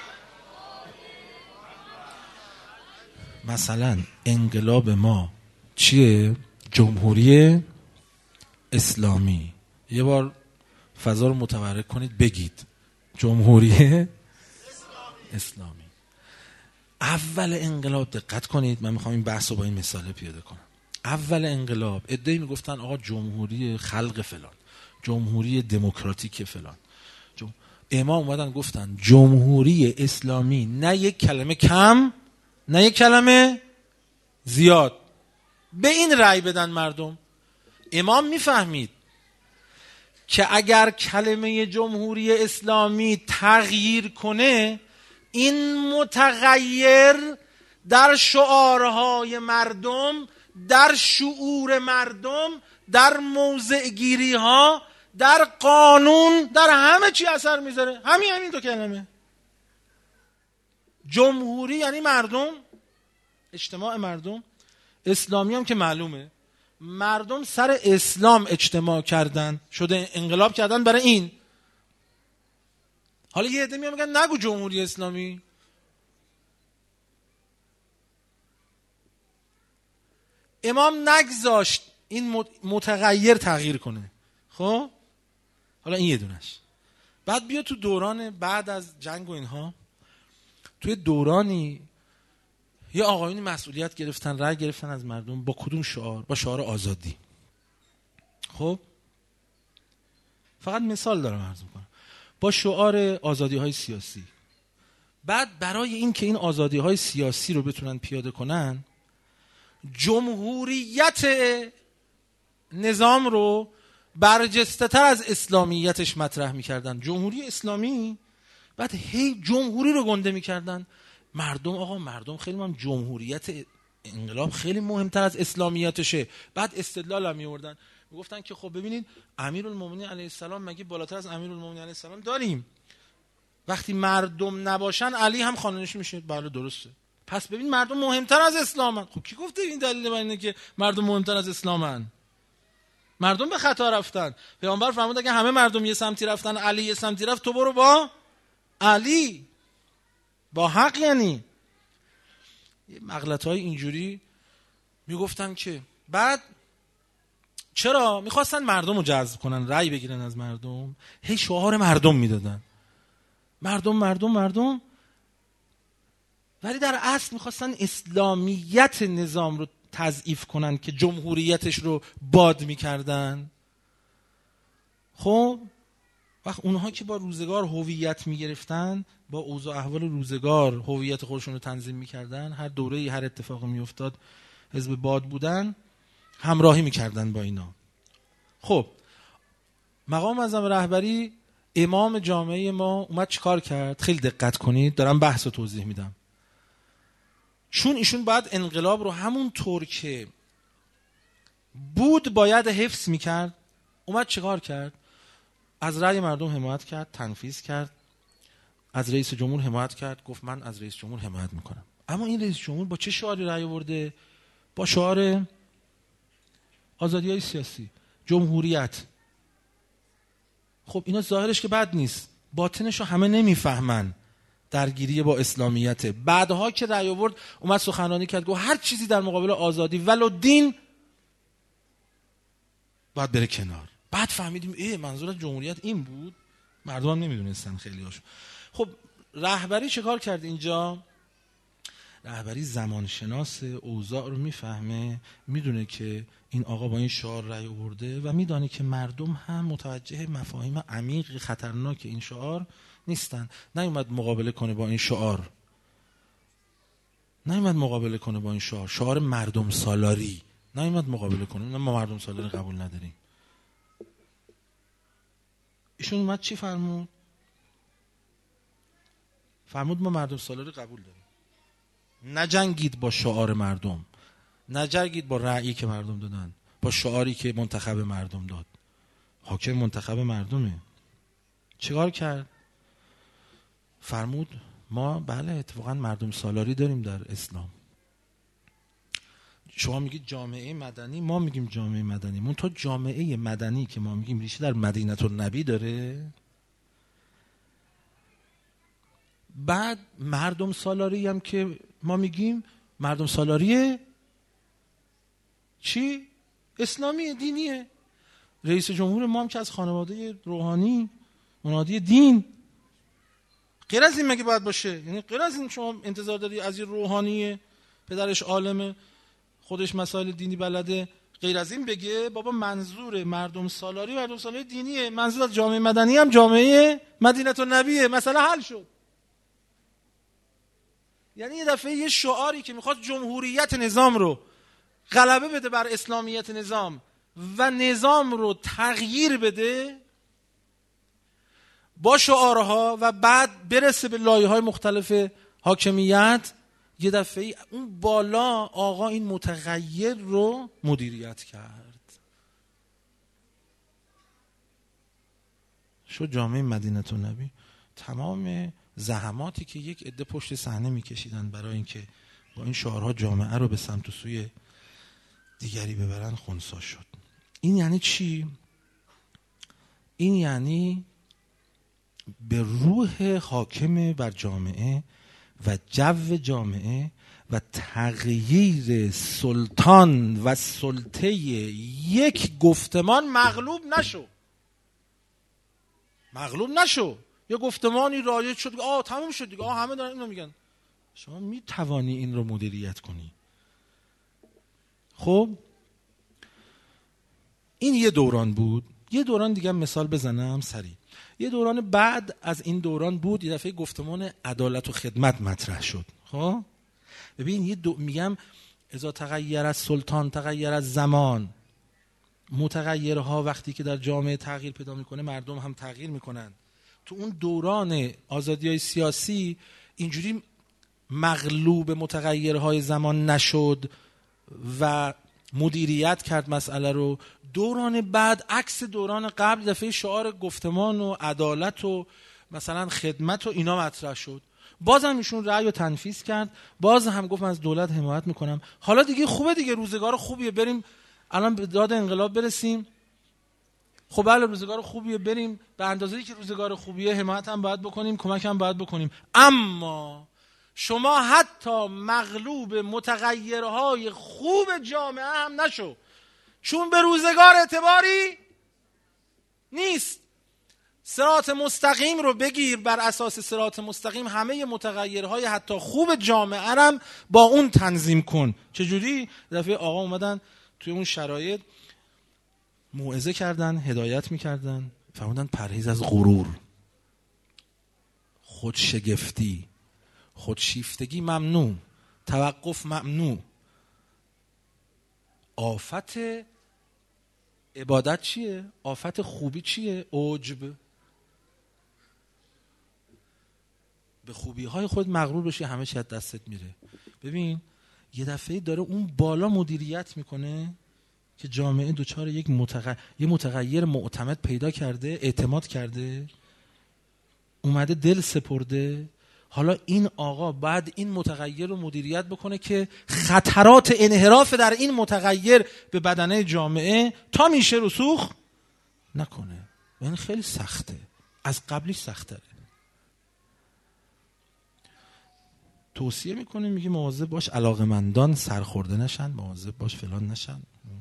مثلا انقلاب ما چیه؟ جمهوری اسلامی. یه بار فضا رو متحرک کنید بگید جمهوری اسلامی. اول انقلاب دقت کنید، من میخوام این بحث رو با این مثال پیاده کنم. اول انقلاب عده‌ای میگفتن آقا جمهوری خلق فلان، جمهوری دموکراتیک فلان. امام اومدن گفتن جمهوری اسلامی، نه یک کلمه کم نه یک کلمه زیاد. به این رأی بدن مردم. امام میفهمید که اگر کلمه جمهوری اسلامی تغییر کنه، این متغیر در شعارهای مردم، در شعور مردم، در موضع گیری ها، در قانون، در همه چی اثر میذاره. همین دو کلمه. جمهوری یعنی مردم، اجتماع مردم. اسلامی هم که معلومه، مردم سر اسلام اجتماع کردن، شده انقلاب کردن برای این. حالا یه عده میگن نگو جمهوری اسلامی. امام نگذاشت این متغیر تغییر کنه. خب حالا این یه دونش. بعد بیا تو دوران بعد از جنگ و اینها، توی دورانی یه آقایونی مسئولیت گرفتن، رأی گرفتن از مردم. با کدوم شعار؟ با شعار آزادی. خب فقط مثال دارم عرض میکنم. با شعار آزادی های سیاسی. بعد برای این که این آزادی های سیاسی رو بتونن پیاده کنن، جمهوریت نظام رو برجسته تر از اسلامیتش مطرح میکردن. جمهوری اسلامی. بعد هی جمهوری رو گنده میکردن. مردم خیلی هم جمهوریت انقلاب خیلی مهمتر از اسلامیتشه. بعد استدلال هم میوردن، میگفتن که خب ببینید امیرالمومنین علیه السلام مگه بالاتر از امیرالمومنین علیه السلام داریم؟ وقتی مردم نباشن علی هم خانش میشه. بله درسته. پس ببین مردم مهمتر از اسلامن. خب کی گفته این دلیل بر اینه که مردم مهمتر از اسلامن؟ مردم به خطا رفتن. پیامبر فرمود اگه همه مردم یه سمتی رفتن، علی یه سمتی رفت، تو برو با علی، با حق. یعنی یه مغلطه‌های اینجوری میگفتن که بعد چرا میخواستن مردم رو جذب کنن، رأی بگیرن از مردم، هی شعار مردم میدادن، مردم، ولی در اصل میخواستن اسلامیت نظام رو تضعیف کنن که جمهوریتش رو باد میکردن. خب وقت اونها که با روزگار هویت میگرفتن، با اوضاع احوال روزگار هویت خودشون رو تنظیم میکردن، هر دوره‌ای هر اتفاقی میافتاد حزب باد بودن، همراهی میکردن با اینا. خب مقام معظم رهبری، امام جامعه ما اومد چیکار کرد؟ خیلی دقت کنید، دارم بحث رو توضیح میدم. چون ایشون باید انقلاب رو همون طور که بود باید حفظ میکرد، اومد چیکار کرد؟ از رأی مردم حمایت کرد، تنفیذ کرد. از رئیس جمهور حمایت کرد، گفت من از رئیس جمهور حمایت میکنم. اما این رئیس جمهور با چه شعاری رأی آورده؟ با شعار آزادی‌های سیاسی، جمهوریت. خب اینا ظاهرش که بد نیست، باطنش رو همه نمیفهمن. درگیری با اسلامیت. بعدها که رأی آورد اومد سخنرانی کرد، گفت هر چیزی در مقابل آزادی ولو دین باید بره کنار. بعد فهمیدیم منظور از جمهوریت این بود. مردم هم نمیدونستن خیلی هاشون. خب رهبری چه کار کرد اینجا؟ رهبری زمانشناس، اوضاع رو میفهمه، میدونه که این آقا با این شعار رأی آورده و میدونه که مردم هم متوجه مفاهیم عمیق خطرناک این شعار نیستن. نیومد مقابله کنه با این شعار، شعار مردم سالاری، نیومد مقابله کنه. ما مردم سالاری قبول نداریم. ایشون اومد چی فرمود؟ فرمود ما مردم سالاری قبول داریم. نجنگید با شعار مردم، نجنگید با رأیی که مردم دادن، با شعاری که منتخب مردم داد. حاکم منتخب مردمه. چیکار کرد؟ فرمود ما بله اتفاقا مردم سالاری داریم در اسلام. شما میگید جامعه مدنی، ما میگیم جامعه مدنی. من تو جامعه مدنی که ما میگیم ریشه در مدینه النبی داره. بعد مردم سالاری هم که ما میگیم مردم سالاری چی؟ اسلامیه، دینیه. رئیس جمهور ما هم که از خانواده روحانی، منادی دین. غیر از این مگه باید باشه؟ یعنی غیر از این شما انتظار داری از این روحانی پدرش عالمه، خودش مسائل دینی بلده، غیر از این بگه بابا منظور مردم سالاری دینیه، منظور از جامعه مدنی هم جامعه مدینه النبیه، مسئله حل شد. یعنی یه دفعه یه شعاری که میخواد جمهوریت نظام رو غلبه بده بر اسلامیت نظام و نظام رو تغییر بده با شعارها و بعد برسه به لایه‌های مختلف حاکمیت، یه دفعه اون بالا آقا این متغیر رو مدیریت کرد. شو جامعه مدینه النبی. تمام زحماتی که یک عده پشت صحنه میکشیدن برای اینکه با این شعارها جامعه رو به سمت و سوی دیگری ببرن خنثی شد. این یعنی چی؟ این یعنی به روح حاکم بر جامعه و جو جامعه و تغییر سلطان و سلطه یک گفتمان مغلوب نشو. یه گفتمانی رایج شد تموم شد دیگه، همه دارن اینو میگن. شما میتوانی این رو مدیریت کنی. خب این یه دوران بود. یه دوران دیگه مثال بزنم سریع. یه دوران بعد از این دوران بود، یه دفعه گفتمان عدالت و خدمت مطرح شد. خب ببین میگم اذا تغییر از سلطان تغییر از زمان. متغیرها وقتی که در جامعه تغییر پیدا میکنه مردم هم تغییر میکنن. تو اون دوران آزادی‌های سیاسی اینجوری مغلوب متغیرهای زمان نشد و مدیریت کرد مسئله رو. دوران بعد عکس دوران قبل، دفعه شعار گفتمان و عدالت و مثلا خدمت و اینا مطرح شد. باز هم ایشون رأی و تنفیذ کرد، باز هم گفت من از دولت حمایت میکنم. حالا دیگه خوبه دیگه، روزگار خوبیه، بریم الان به داد انقلاب برسیم. خب بله روزگار خوبیه، بریم به اندازه‌ای که روزگار خوبیه حمایت هم باید بکنیم، کمک هم باید بکنیم. اما شما حتی مغلوب متغیرهای خوب جامعه هم نشو، چون به روزگار اعتباری نیست. صراط مستقیم رو بگیر، بر اساس صراط مستقیم همه متغیرهای حتی خوب جامعه هم با اون تنظیم کن. چجوری؟ دفعه آقا اومدن توی اون شرایط موعظه کردن، هدایت میکردن، فرمودن پرهیز از غرور، خودشگفتی، خودشیفتگی ممنوع، توقف ممنوع. آفت عبادت چیه؟ آفت خوبی چیه؟ عجب. به خوبی های خود مغرور بشی، همه چی از دستت میره. ببین یه دفعه داره اون بالا مدیریت میکنه که جامعه دوچار یه متغیر معتمد پیدا کرده، اعتماد کرده، اومده دل سپرده. حالا این آقا بعد این متغیر رو مدیریت بکنه که خطرات انحراف در این متغیر به بدنه جامعه تا میشه رسوخ نکنه. این خیلی سخته، از قبلی سخت‌تره. توصیه میکنه، میگه مواظب باش علاقمندان سرخورده نشن، مواظب باش فلان نشن.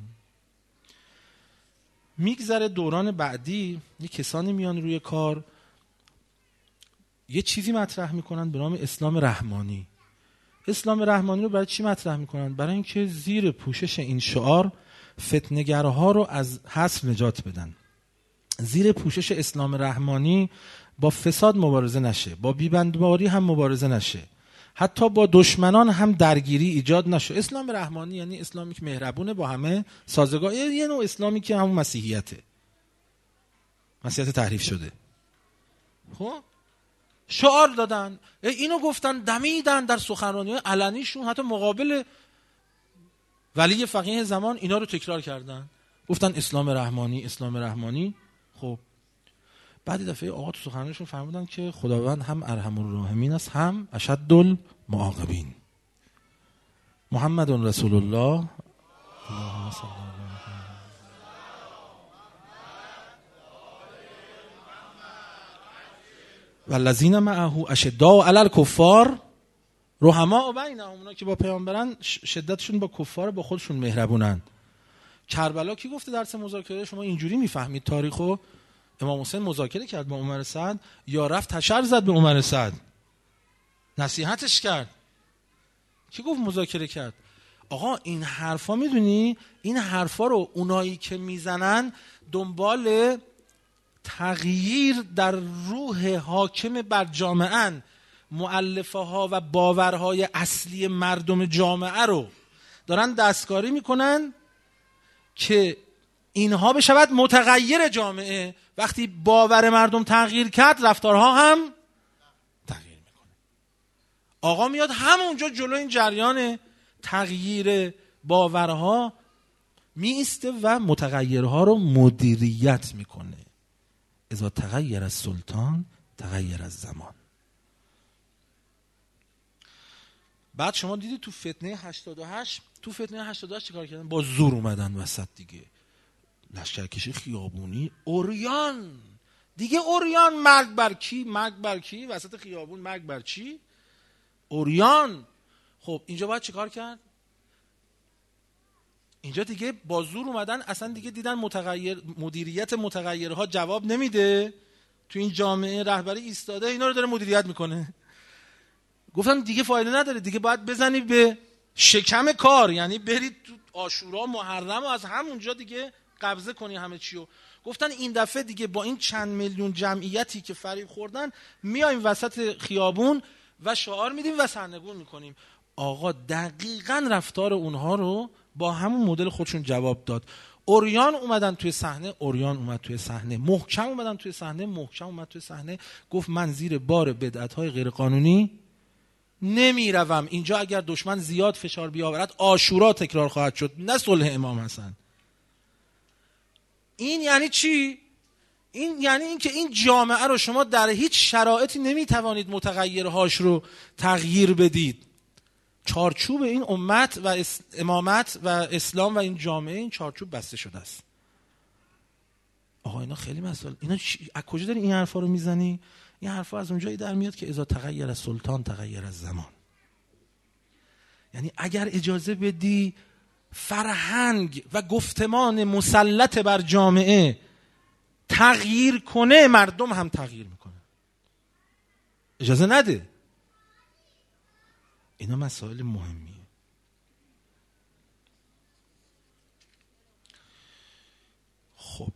میگذره دوران بعدی، یه کسانی میان روی کار، یه چیزی مطرح میکنن به نام اسلام رحمانی. اسلام رحمانی رو برای چی مطرح میکنن؟ برای اینکه زیر پوشش این شعار فتنه‌گرها رو از حصر نجات بدن. زیر پوشش اسلام رحمانی با فساد مبارزه نشه، با بیبندباری هم مبارزه نشه، حتی با دشمنان هم درگیری ایجاد نشه. اسلام رحمانی یعنی اسلامی که مهربونه، با همه سازگار، یه نوع اسلامی که همون مسیحیت تحریف شده. خب شعار دادن، اینو گفتن، دمیدن در سخنرانی‌های علنیشون، حتی مقابل ولی فقیه زمان اینا رو تکرار کردن، گفتن اسلام رحمانی، اسلام رحمانی. خب بعد دفعه آقا تو سخنرانیشون فرمودن که خداوند هم ارحم الراحمین است هم اشد المعاقبین. محمد رسول الله اللهم صل علی والذین معه اشداء علی الکفار رحماء بینهم. اونا که با پیامبرن شدتشون با کفار، با خودشون مهربونن. کربلا کی گفته درس مذاکره؟ شما اینجوری میفهمید تاریخو؟ امام حسین مذاکره کرد با عمر سعد، یا رفت تشر زد به عمر سعد، نصیحتش کرد؟ کی گفت مذاکره کرد؟ آقا این حرفا میدونی، این حرفا رو اونایی که میزنن دنبال تغییر در روح حاکم بر جامعه، مؤلفه ها و باورهای اصلی مردم جامعه رو دارن دستکاری میکنن که اینها بشود متغیر جامعه. وقتی باور مردم تغییر کرد، رفتارها هم تغییر میکنه. آقا میاد همونجا جلو این جریان تغییر باورها میسته و متغیرها رو مدیریت میکنه. اذا تغیر السلطان تغیر الزمان. بعد شما دیدی تو فتنه 88 چیکار کردن؟ با زور اومدن وسط دیگه، لشکرکشی خیابونی، اوریان دیگه، اوریان، مرگ بر کی وسط خیابون، مرگ بر چی؟ اوریان. خب اینجا باید چیکار کرد؟ اینجا دیگه با زور اومدن، اصلا دیگه دیدن مدیریت متغیرها جواب نمیده، تو این جامعه رهبری ایستاده اینا رو داره مدیریت میکنه. گفتن دیگه فایده نداره، دیگه باید بزنی به شکم کار، یعنی برید تو عاشورا، محرم و از همونجا دیگه قبضه کنی همه چیو. گفتن این دفعه دیگه با این چند میلیون جمعیتی که فریب خوردن میایم وسط خیابون و شعار میدیم و سرنگون میکنیم. آقا دقیقاً رفتار اونها رو با همون مدل خودشون جواب داد. اوریان اومدن توی صحنه، اوریان اومد توی صحنه، محکم اومدن توی صحنه، محکم اومد توی صحنه، گفت من زیر بار بدعت‌های غیرقانونی نمیروم. اینجا اگر دشمن زیاد فشار بیاورد عاشورا تکرار خواهد شد، نه صلح امام حسن. این یعنی چی؟ این یعنی اینکه این جامعه رو شما در هیچ شرایطی نمیتوانید متغیرهاش رو تغییر بدید. چارچوب این امت و امامت و اسلام و این جامعه، این چارچوب بسته شده است. آقا اینا خیلی مسائل، اینا از کجا داری این حرفا رو میزنی؟ این حرفا از اونجایی در میاد که اذا تغیر السلطان تغیر الزمان. یعنی اگر اجازه بدی فرهنگ و گفتمان مسلط بر جامعه تغییر کنه، مردم هم تغییر میکنه. اجازه نده. اینا مسائل مهمیه. خب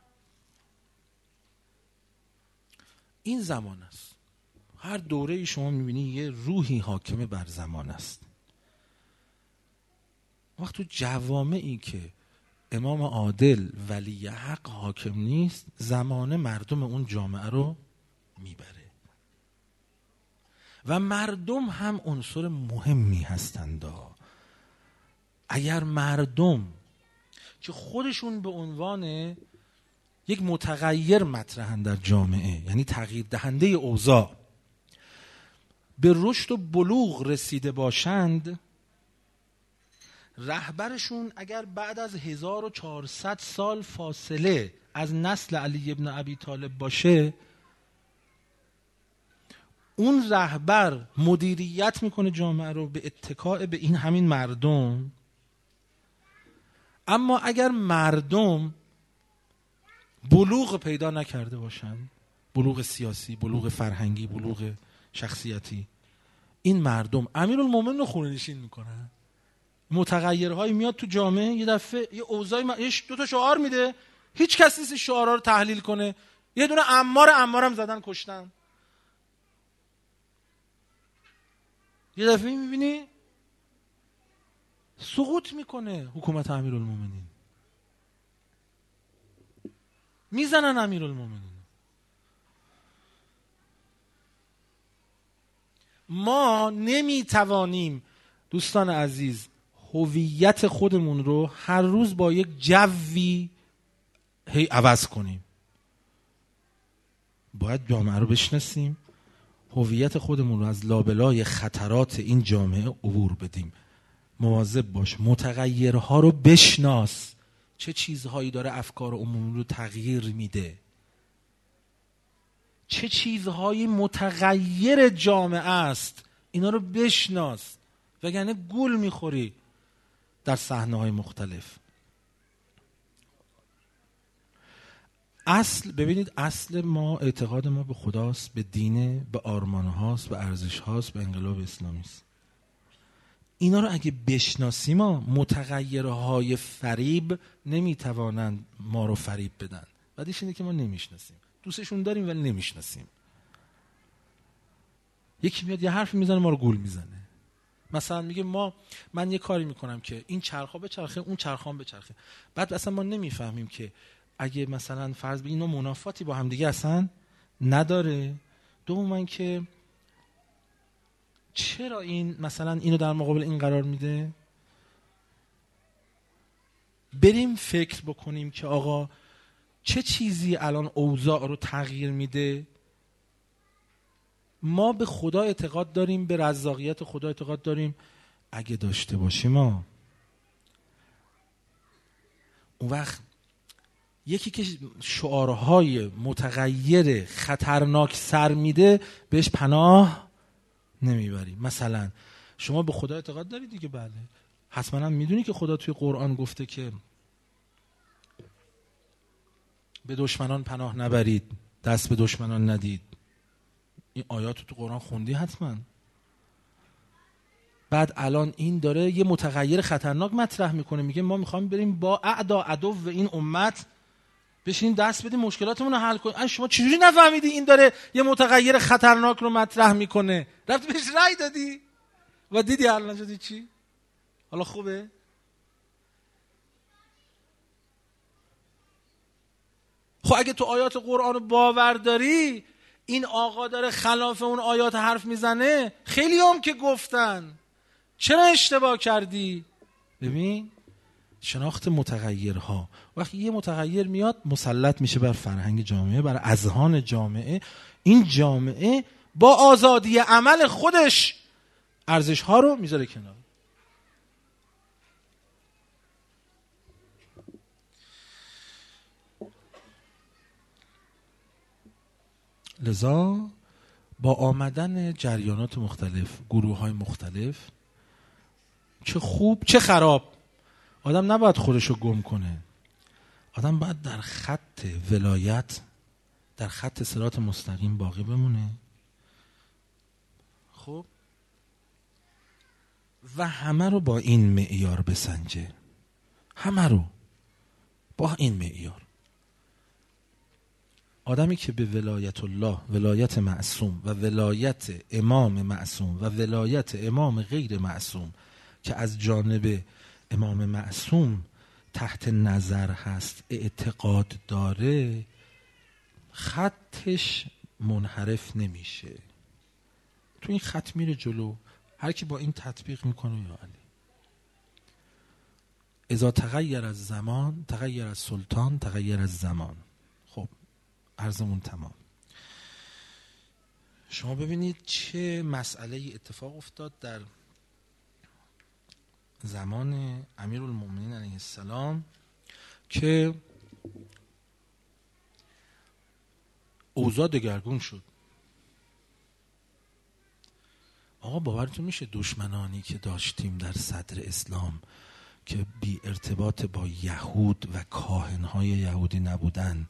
این زمان است. هر دوره ای شما میبینی یه روحی حاکم بر زمان است. وقت تو جوامعی که امام عادل ولی حق حاکم نیست، زمانه مردم اون جامعه رو میبره و مردم هم عنصر مهمی هستند. اگر مردم که خودشون به عنوان یک متغیر مطرحن در جامعه، یعنی تغییر دهنده اوضاع، به رشد و بلوغ رسیده باشند، رهبرشون اگر بعد از 1400 سال فاصله از نسل علی ابن ابی طالب باشه، اون رهبر مدیریت میکنه جامعه رو به اتکاء به این همین مردم. اما اگر مردم بلوغ پیدا نکرده باشن، بلوغ سیاسی، بلوغ فرهنگی، بلوغ شخصیتی، این مردم امیرالمومنین رو خونه نشین میکنن، متغیرهایی میاد تو جامعه، یه دفعه یه اوضاعی دو تا شعار میده، هیچ کس نیست شعارها رو تحلیل کنه. یه دونه عمارم زدن کشتن. یه دفعه میبینی سقوط میکنه حکومت امیرالمومنین، میزنن امیرالمومنین. ما نمیتوانیم دوستان عزیز هویت خودمون رو هر روز با یک جوی عوض کنیم. باید جامعه رو بشناسیم، هویت خودمون رو از لابلای خطرات این جامعه عبور بدیم. مواظب باش، متغیرها رو بشناس، چه چیزهایی داره افکار عمومی رو تغییر میده، چه چیزهایی متغیر جامعه است، اینا رو بشناس، وگرنه گول میخوری در صحنه‌های مختلف. ببینید اصل ما، اعتقاد ما به خداست، به دینه، به آرمان هاست، به ارزش هاست، به انقلاب اسلامی است. اینا رو اگه بشناسیم، متغیرهای فریب نمیتوانند ما رو فریب بدن. بعدش اینه که ما نمیشناسیم، دوستشون داریم ولی نمیشناسیم. یکی میاد یه حرفی میزنه ما رو گول میزنه، مثلا میگه من یه کاری میکنم که این چرخا بچرخه، اون چرخا هم بچرخه. بعد اصلا ما نمیفهمیم که اگه مثلا فرض بگیم اینا منافاتی با هم دیگه اصلا نداره. دوماً که چرا این مثلا اینو در مقابل این قرار میده؟ بریم فکر بکنیم که آقا چه چیزی الان اوضاع رو تغییر میده. ما به خدا اعتقاد داریم، به رزاقیت خدا اعتقاد داریم. اگه داشته باشیم اون وقت یکی که شعارهای متغیر خطرناک سر میده بهش پناه نمیبریم. مثلا شما به خدا اعتقاد دارید دیگه؟ بله، حتما هم میدونی که خدا توی قرآن گفته که به دشمنان پناه نبرید، دست به دشمنان ندید. این آیات رو تو قرآن خوندی حتما. بعد الان این داره یه متغیر خطرناک مطرح میکنه، میگه ما میخوایم بریم با عدو این امت بشینیم دست بدیم مشکلاتمون رو حل کنیم. شما چجوری نفهمیدی این داره یه متغیر خطرناک رو مطرح میکنه؟ رفتی بهش رأی دادی و دیدی حل نشدی چی؟ حالا خوبه؟ خب اگه تو آیات قرآن رو باور داری، این آقا داره خلاف اون آیات حرف میزنه، خیلی هم که گفتن، چرا اشتباه کردی؟ ببین شناخت متغیرها، وقتی یه متغیر میاد مسلط میشه بر فرهنگ جامعه، بر اذهان جامعه، این جامعه با آزادی عمل خودش ارزش ها رو میذاره کنار. لذا با آمدن جریانات مختلف، گروه های مختلف، چه خوب چه خراب، آدم نباید خودشو گم کنه. آدم باید در خط ولایت، در خط صراط مستقیم باقی بمونه. خب و همه رو با این معیار بسنجه، همه رو با این معیار. آدمی که به ولایت الله، ولایت معصوم و ولایت امام معصوم و ولایت امام غیر معصوم که از جانب امام معصوم تحت نظر هست اعتقاد داره، خطش منحرف نمیشه، تو این خط میره جلو. هر کی با این تطبیق میکنه یا علی. اذا تغییر از زمان تغییر از سلطان تغییر از زمان. خب عرضمون تمام. شما ببینید چه مسئله اتفاق افتاد در زمان امیرالمومنین علیه السلام که اوضاع دگرگون شد. آقا باورتون میشه دشمنانی که داشتیم در صدر اسلام که بی ارتباط با یهود و کاهنهای یهودی نبودن،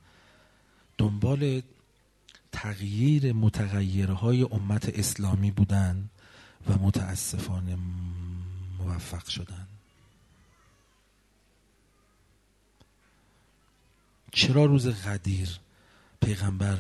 دنبال تغییر متغیرهای امت اسلامی بودن و متاسفانه موفق شدن. چرا روز غدیر پیغمبر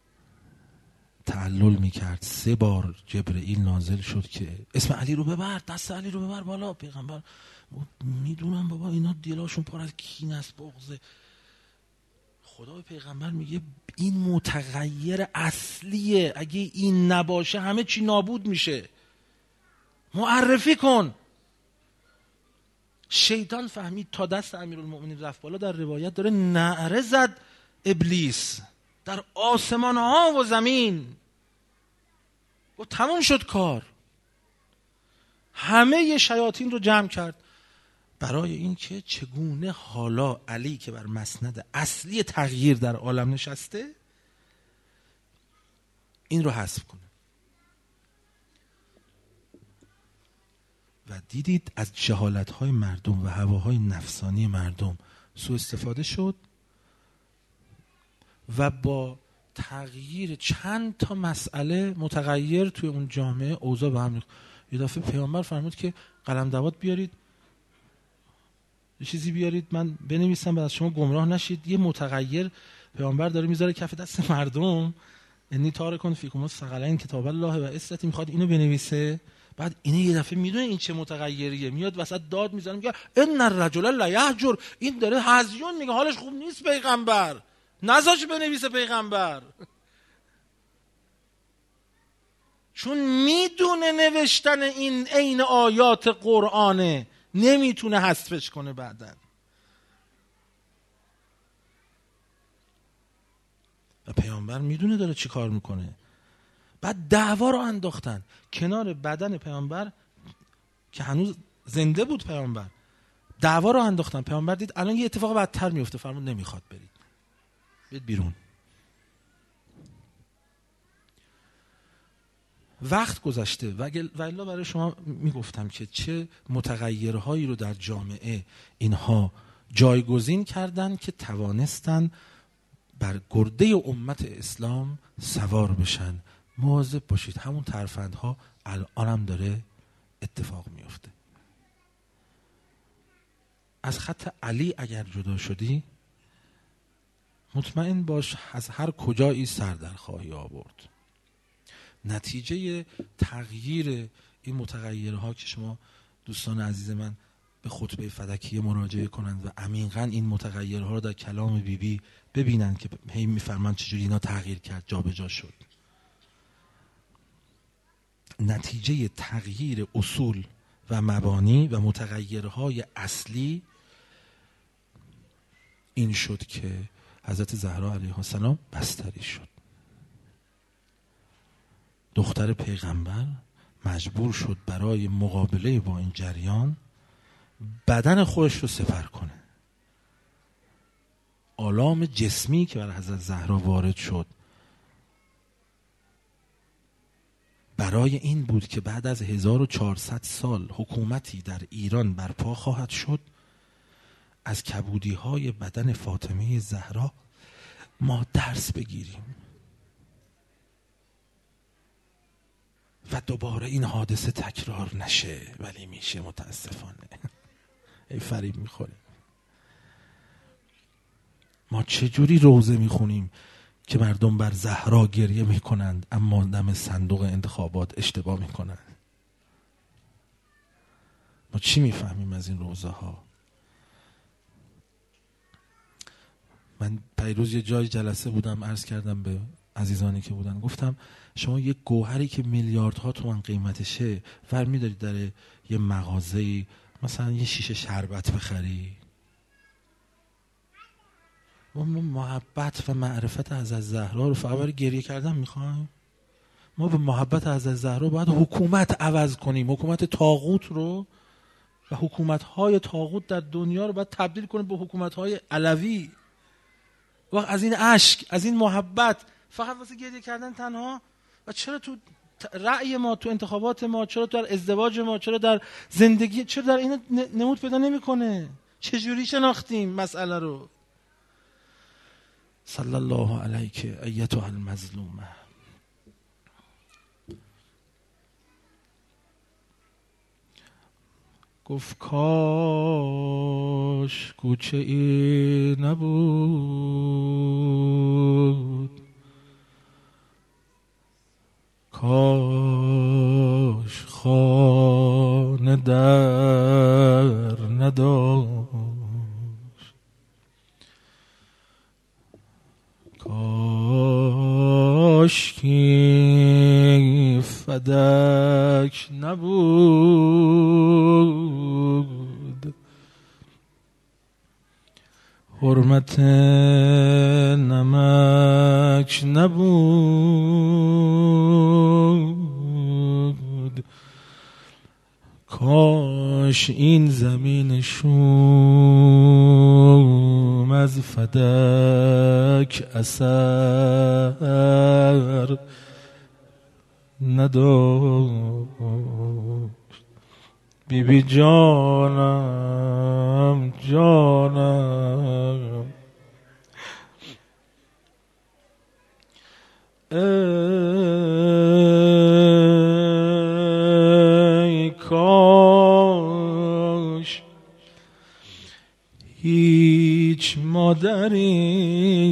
تعلل میکرد؟ 3 بار جبرئیل نازل شد که اسم علی رو ببر، دست علی رو ببر بالا. پیغمبر میدونم بابا اینا دلاشون پر از کینه است، بغضه. خدا به پیغمبر میگه این متغیر اصلیه، اگه این نباشه همه چی نابود میشه، معرفی کن. شیطان فهمید تا دست امیرالمؤمنین رفت بالا، در روایت داره نعره زد ابلیس در آسمان ها و زمین و تموم شد کار. همه شیاطین رو جمع کرد برای این که چگونه حالا علی که بر مسند اصلی تغییر در عالم نشسته این رو حذف کنه. و دیدید از جهالت‌های مردم و هواهای نفسانی مردم سوء استفاده شد و با تغییر چند تا مسئله متغیر توی اون جامعه اوضاع به هم ریخت. یه دفعه پیامبر فرمود که قلم دوات بیارید، یه چیزی بیارید من بنویسم بعد از شما گمراه نشید. یه متغیر پیامبر داره میذاره کف دست مردم، انی تارکون فیکم الثقلین کتاب الله و عزتی، میخواد اینو بنویسه. بعد اینه یه دفعه میدونه این چه متغیریه، میاد وسط داد میزنه میگه ان الرجل لا یهجر، این داره هزیون میگه، حالش خوب نیست پیغمبر، نذاش بنویسه پیغمبر. چون میدونه نوشتن این عین آیات قرآنه، نمیتونه حذفش کنه بعدن. و پیامبر میدونه داره چی کار میکنه. بعد دعوا رو انداختن کنار بدن پیامبر که هنوز زنده بود. پیامبر دعوا رو انداختن. پیامبر دید الان یه اتفاق بدتر میفته، فرمود نمیخواد برید بیرون. وقت گذشته و الا برای شما میگفتم که چه متغیرهایی رو در جامعه اینها جایگزین کردن که توانستن بر گرده امت اسلام سوار بشن. مواظب باشید، همون ترفندها الان هم داره اتفاق میفته. از خط علی اگر جدا شدی مطمئن باش از هر کجایی سر در خواهی آورد. نتیجه تغییر این متغیرها که شما دوستان عزیز من به خطبه فدکیه مراجعه کنند و عمیقاً این متغیرها رو در کلام بیبی ببینند که هی میفرمان چجوری اینا تغییر کرد، جابجا شد. نتیجه تغییر اصول و مبانی و متغیرهای اصلی این شد که حضرت زهرا علیها السلام بستری شد. دختر پیغمبر مجبور شد برای مقابله با این جریان بدن خودش رو سپر کنه. آلام جسمی که بر حضرت زهرا وارد شد برای این بود که بعد از 1400 سال حکومتی در ایران برپا خواهد شد، از کبودی‌های بدن فاطمه زهرا ما درس بگیریم و دوباره این حادثه تکرار نشه. ولی میشه متاسفانه. ای فریب میخوریم. ما چجوری روزه میخونیم که مردم بر زهرا گریه میکنند اما دم صندوق انتخابات اشتباه میکنند؟ ما چی میفهمیم از این روزه ها؟ من پیروز یه جای جلسه بودم، عرض کردم به عزیزانی که بودن، گفتم شما یک گوهری که میلیاردها تومان قیمتشه ور میدارید در یه مغازه‌ای مثلا یه شیشه شربت بخری؟ ما محبت و معرفت حضرت زهرا رو فقط برای گریه کردن میخوایم؟ ما به محبت حضرت زهرا باید حکومت عوض کنیم، حکومت طاغوت رو و حکومت‌های طاغوت در دنیا رو باید تبدیل کنیم به حکومت‌های علوی. وقت از این عشق، از این محبت فقط واسه گریه کردن تنها؟ و چرا تو رأی ما، تو انتخابات ما، چرا در ازدواج ما، چرا در زندگی، چرا در این نمود پیدا نمی‌کنه؟ چجوری شناختیم مسئله رو؟ صلی الله علیک ایتها المظلومه. گفت کاش کوچه ای نبود، کاش خانه در نداشت، کاشکی فدک نبود، حرمت نمک نبود، کاش این زمین شوم از فدک اثر نداشت. بی بی جانم جانم، ای کاش هیچ مادری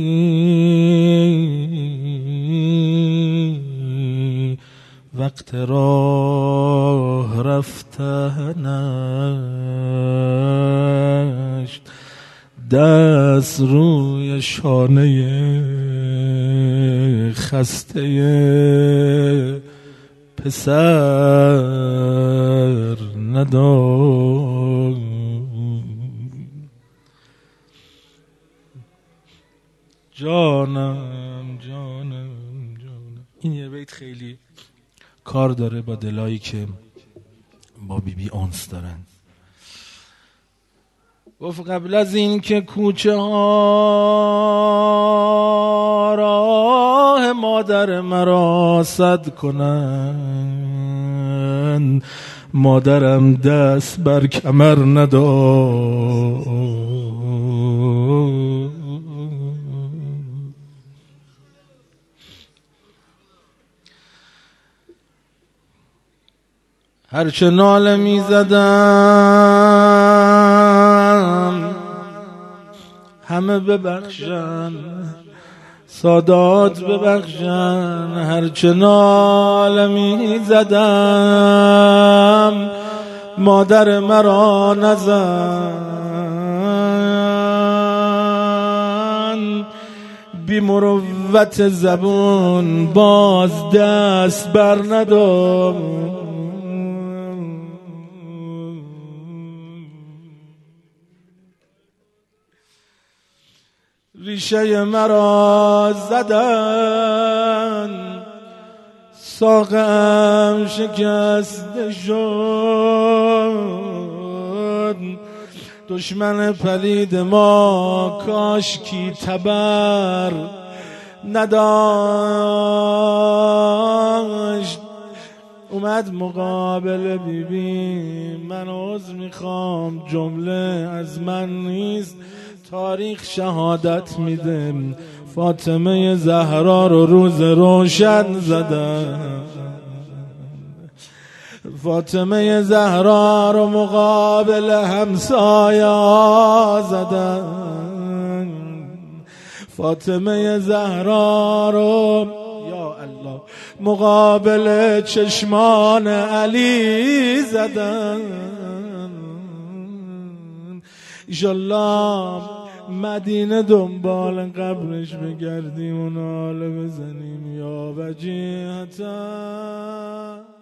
وقت راه رفتنش دست روی شانه خسته پسر نداشت. جانم جانم جانم. این یه بیت خیلی کار داره با دلایی که با بیبی انس دارن. گفت قبل از این که کوچه ها راه مادر مرا سد کنن، مادرم دست بر کمر نداشت. هرچه ناله می زدم همه ببخشن، سادات ببخشن. هرچه ناله می زدم مادر مرا نزن، بی مروت زبون باز دست بر نداشت. ریشه مرا زدن، ساقم شکسته شد. دشمن پلید ما کاش کی تبر نداشت. اومد مقابل بیبی، من عذر میخوام جمله از من نیست، تاریخ شهادت میده فاطمه زهرا رو روز روشن زدن. فاطمه زهرا رو مقابل همسایا زدن. فاطمه زهرا رو یا الله مقابل چشمان علی زدن. ایشالله مدینه دنبال قبرش بگردیم و ناله بزنیم یا وجیهتا.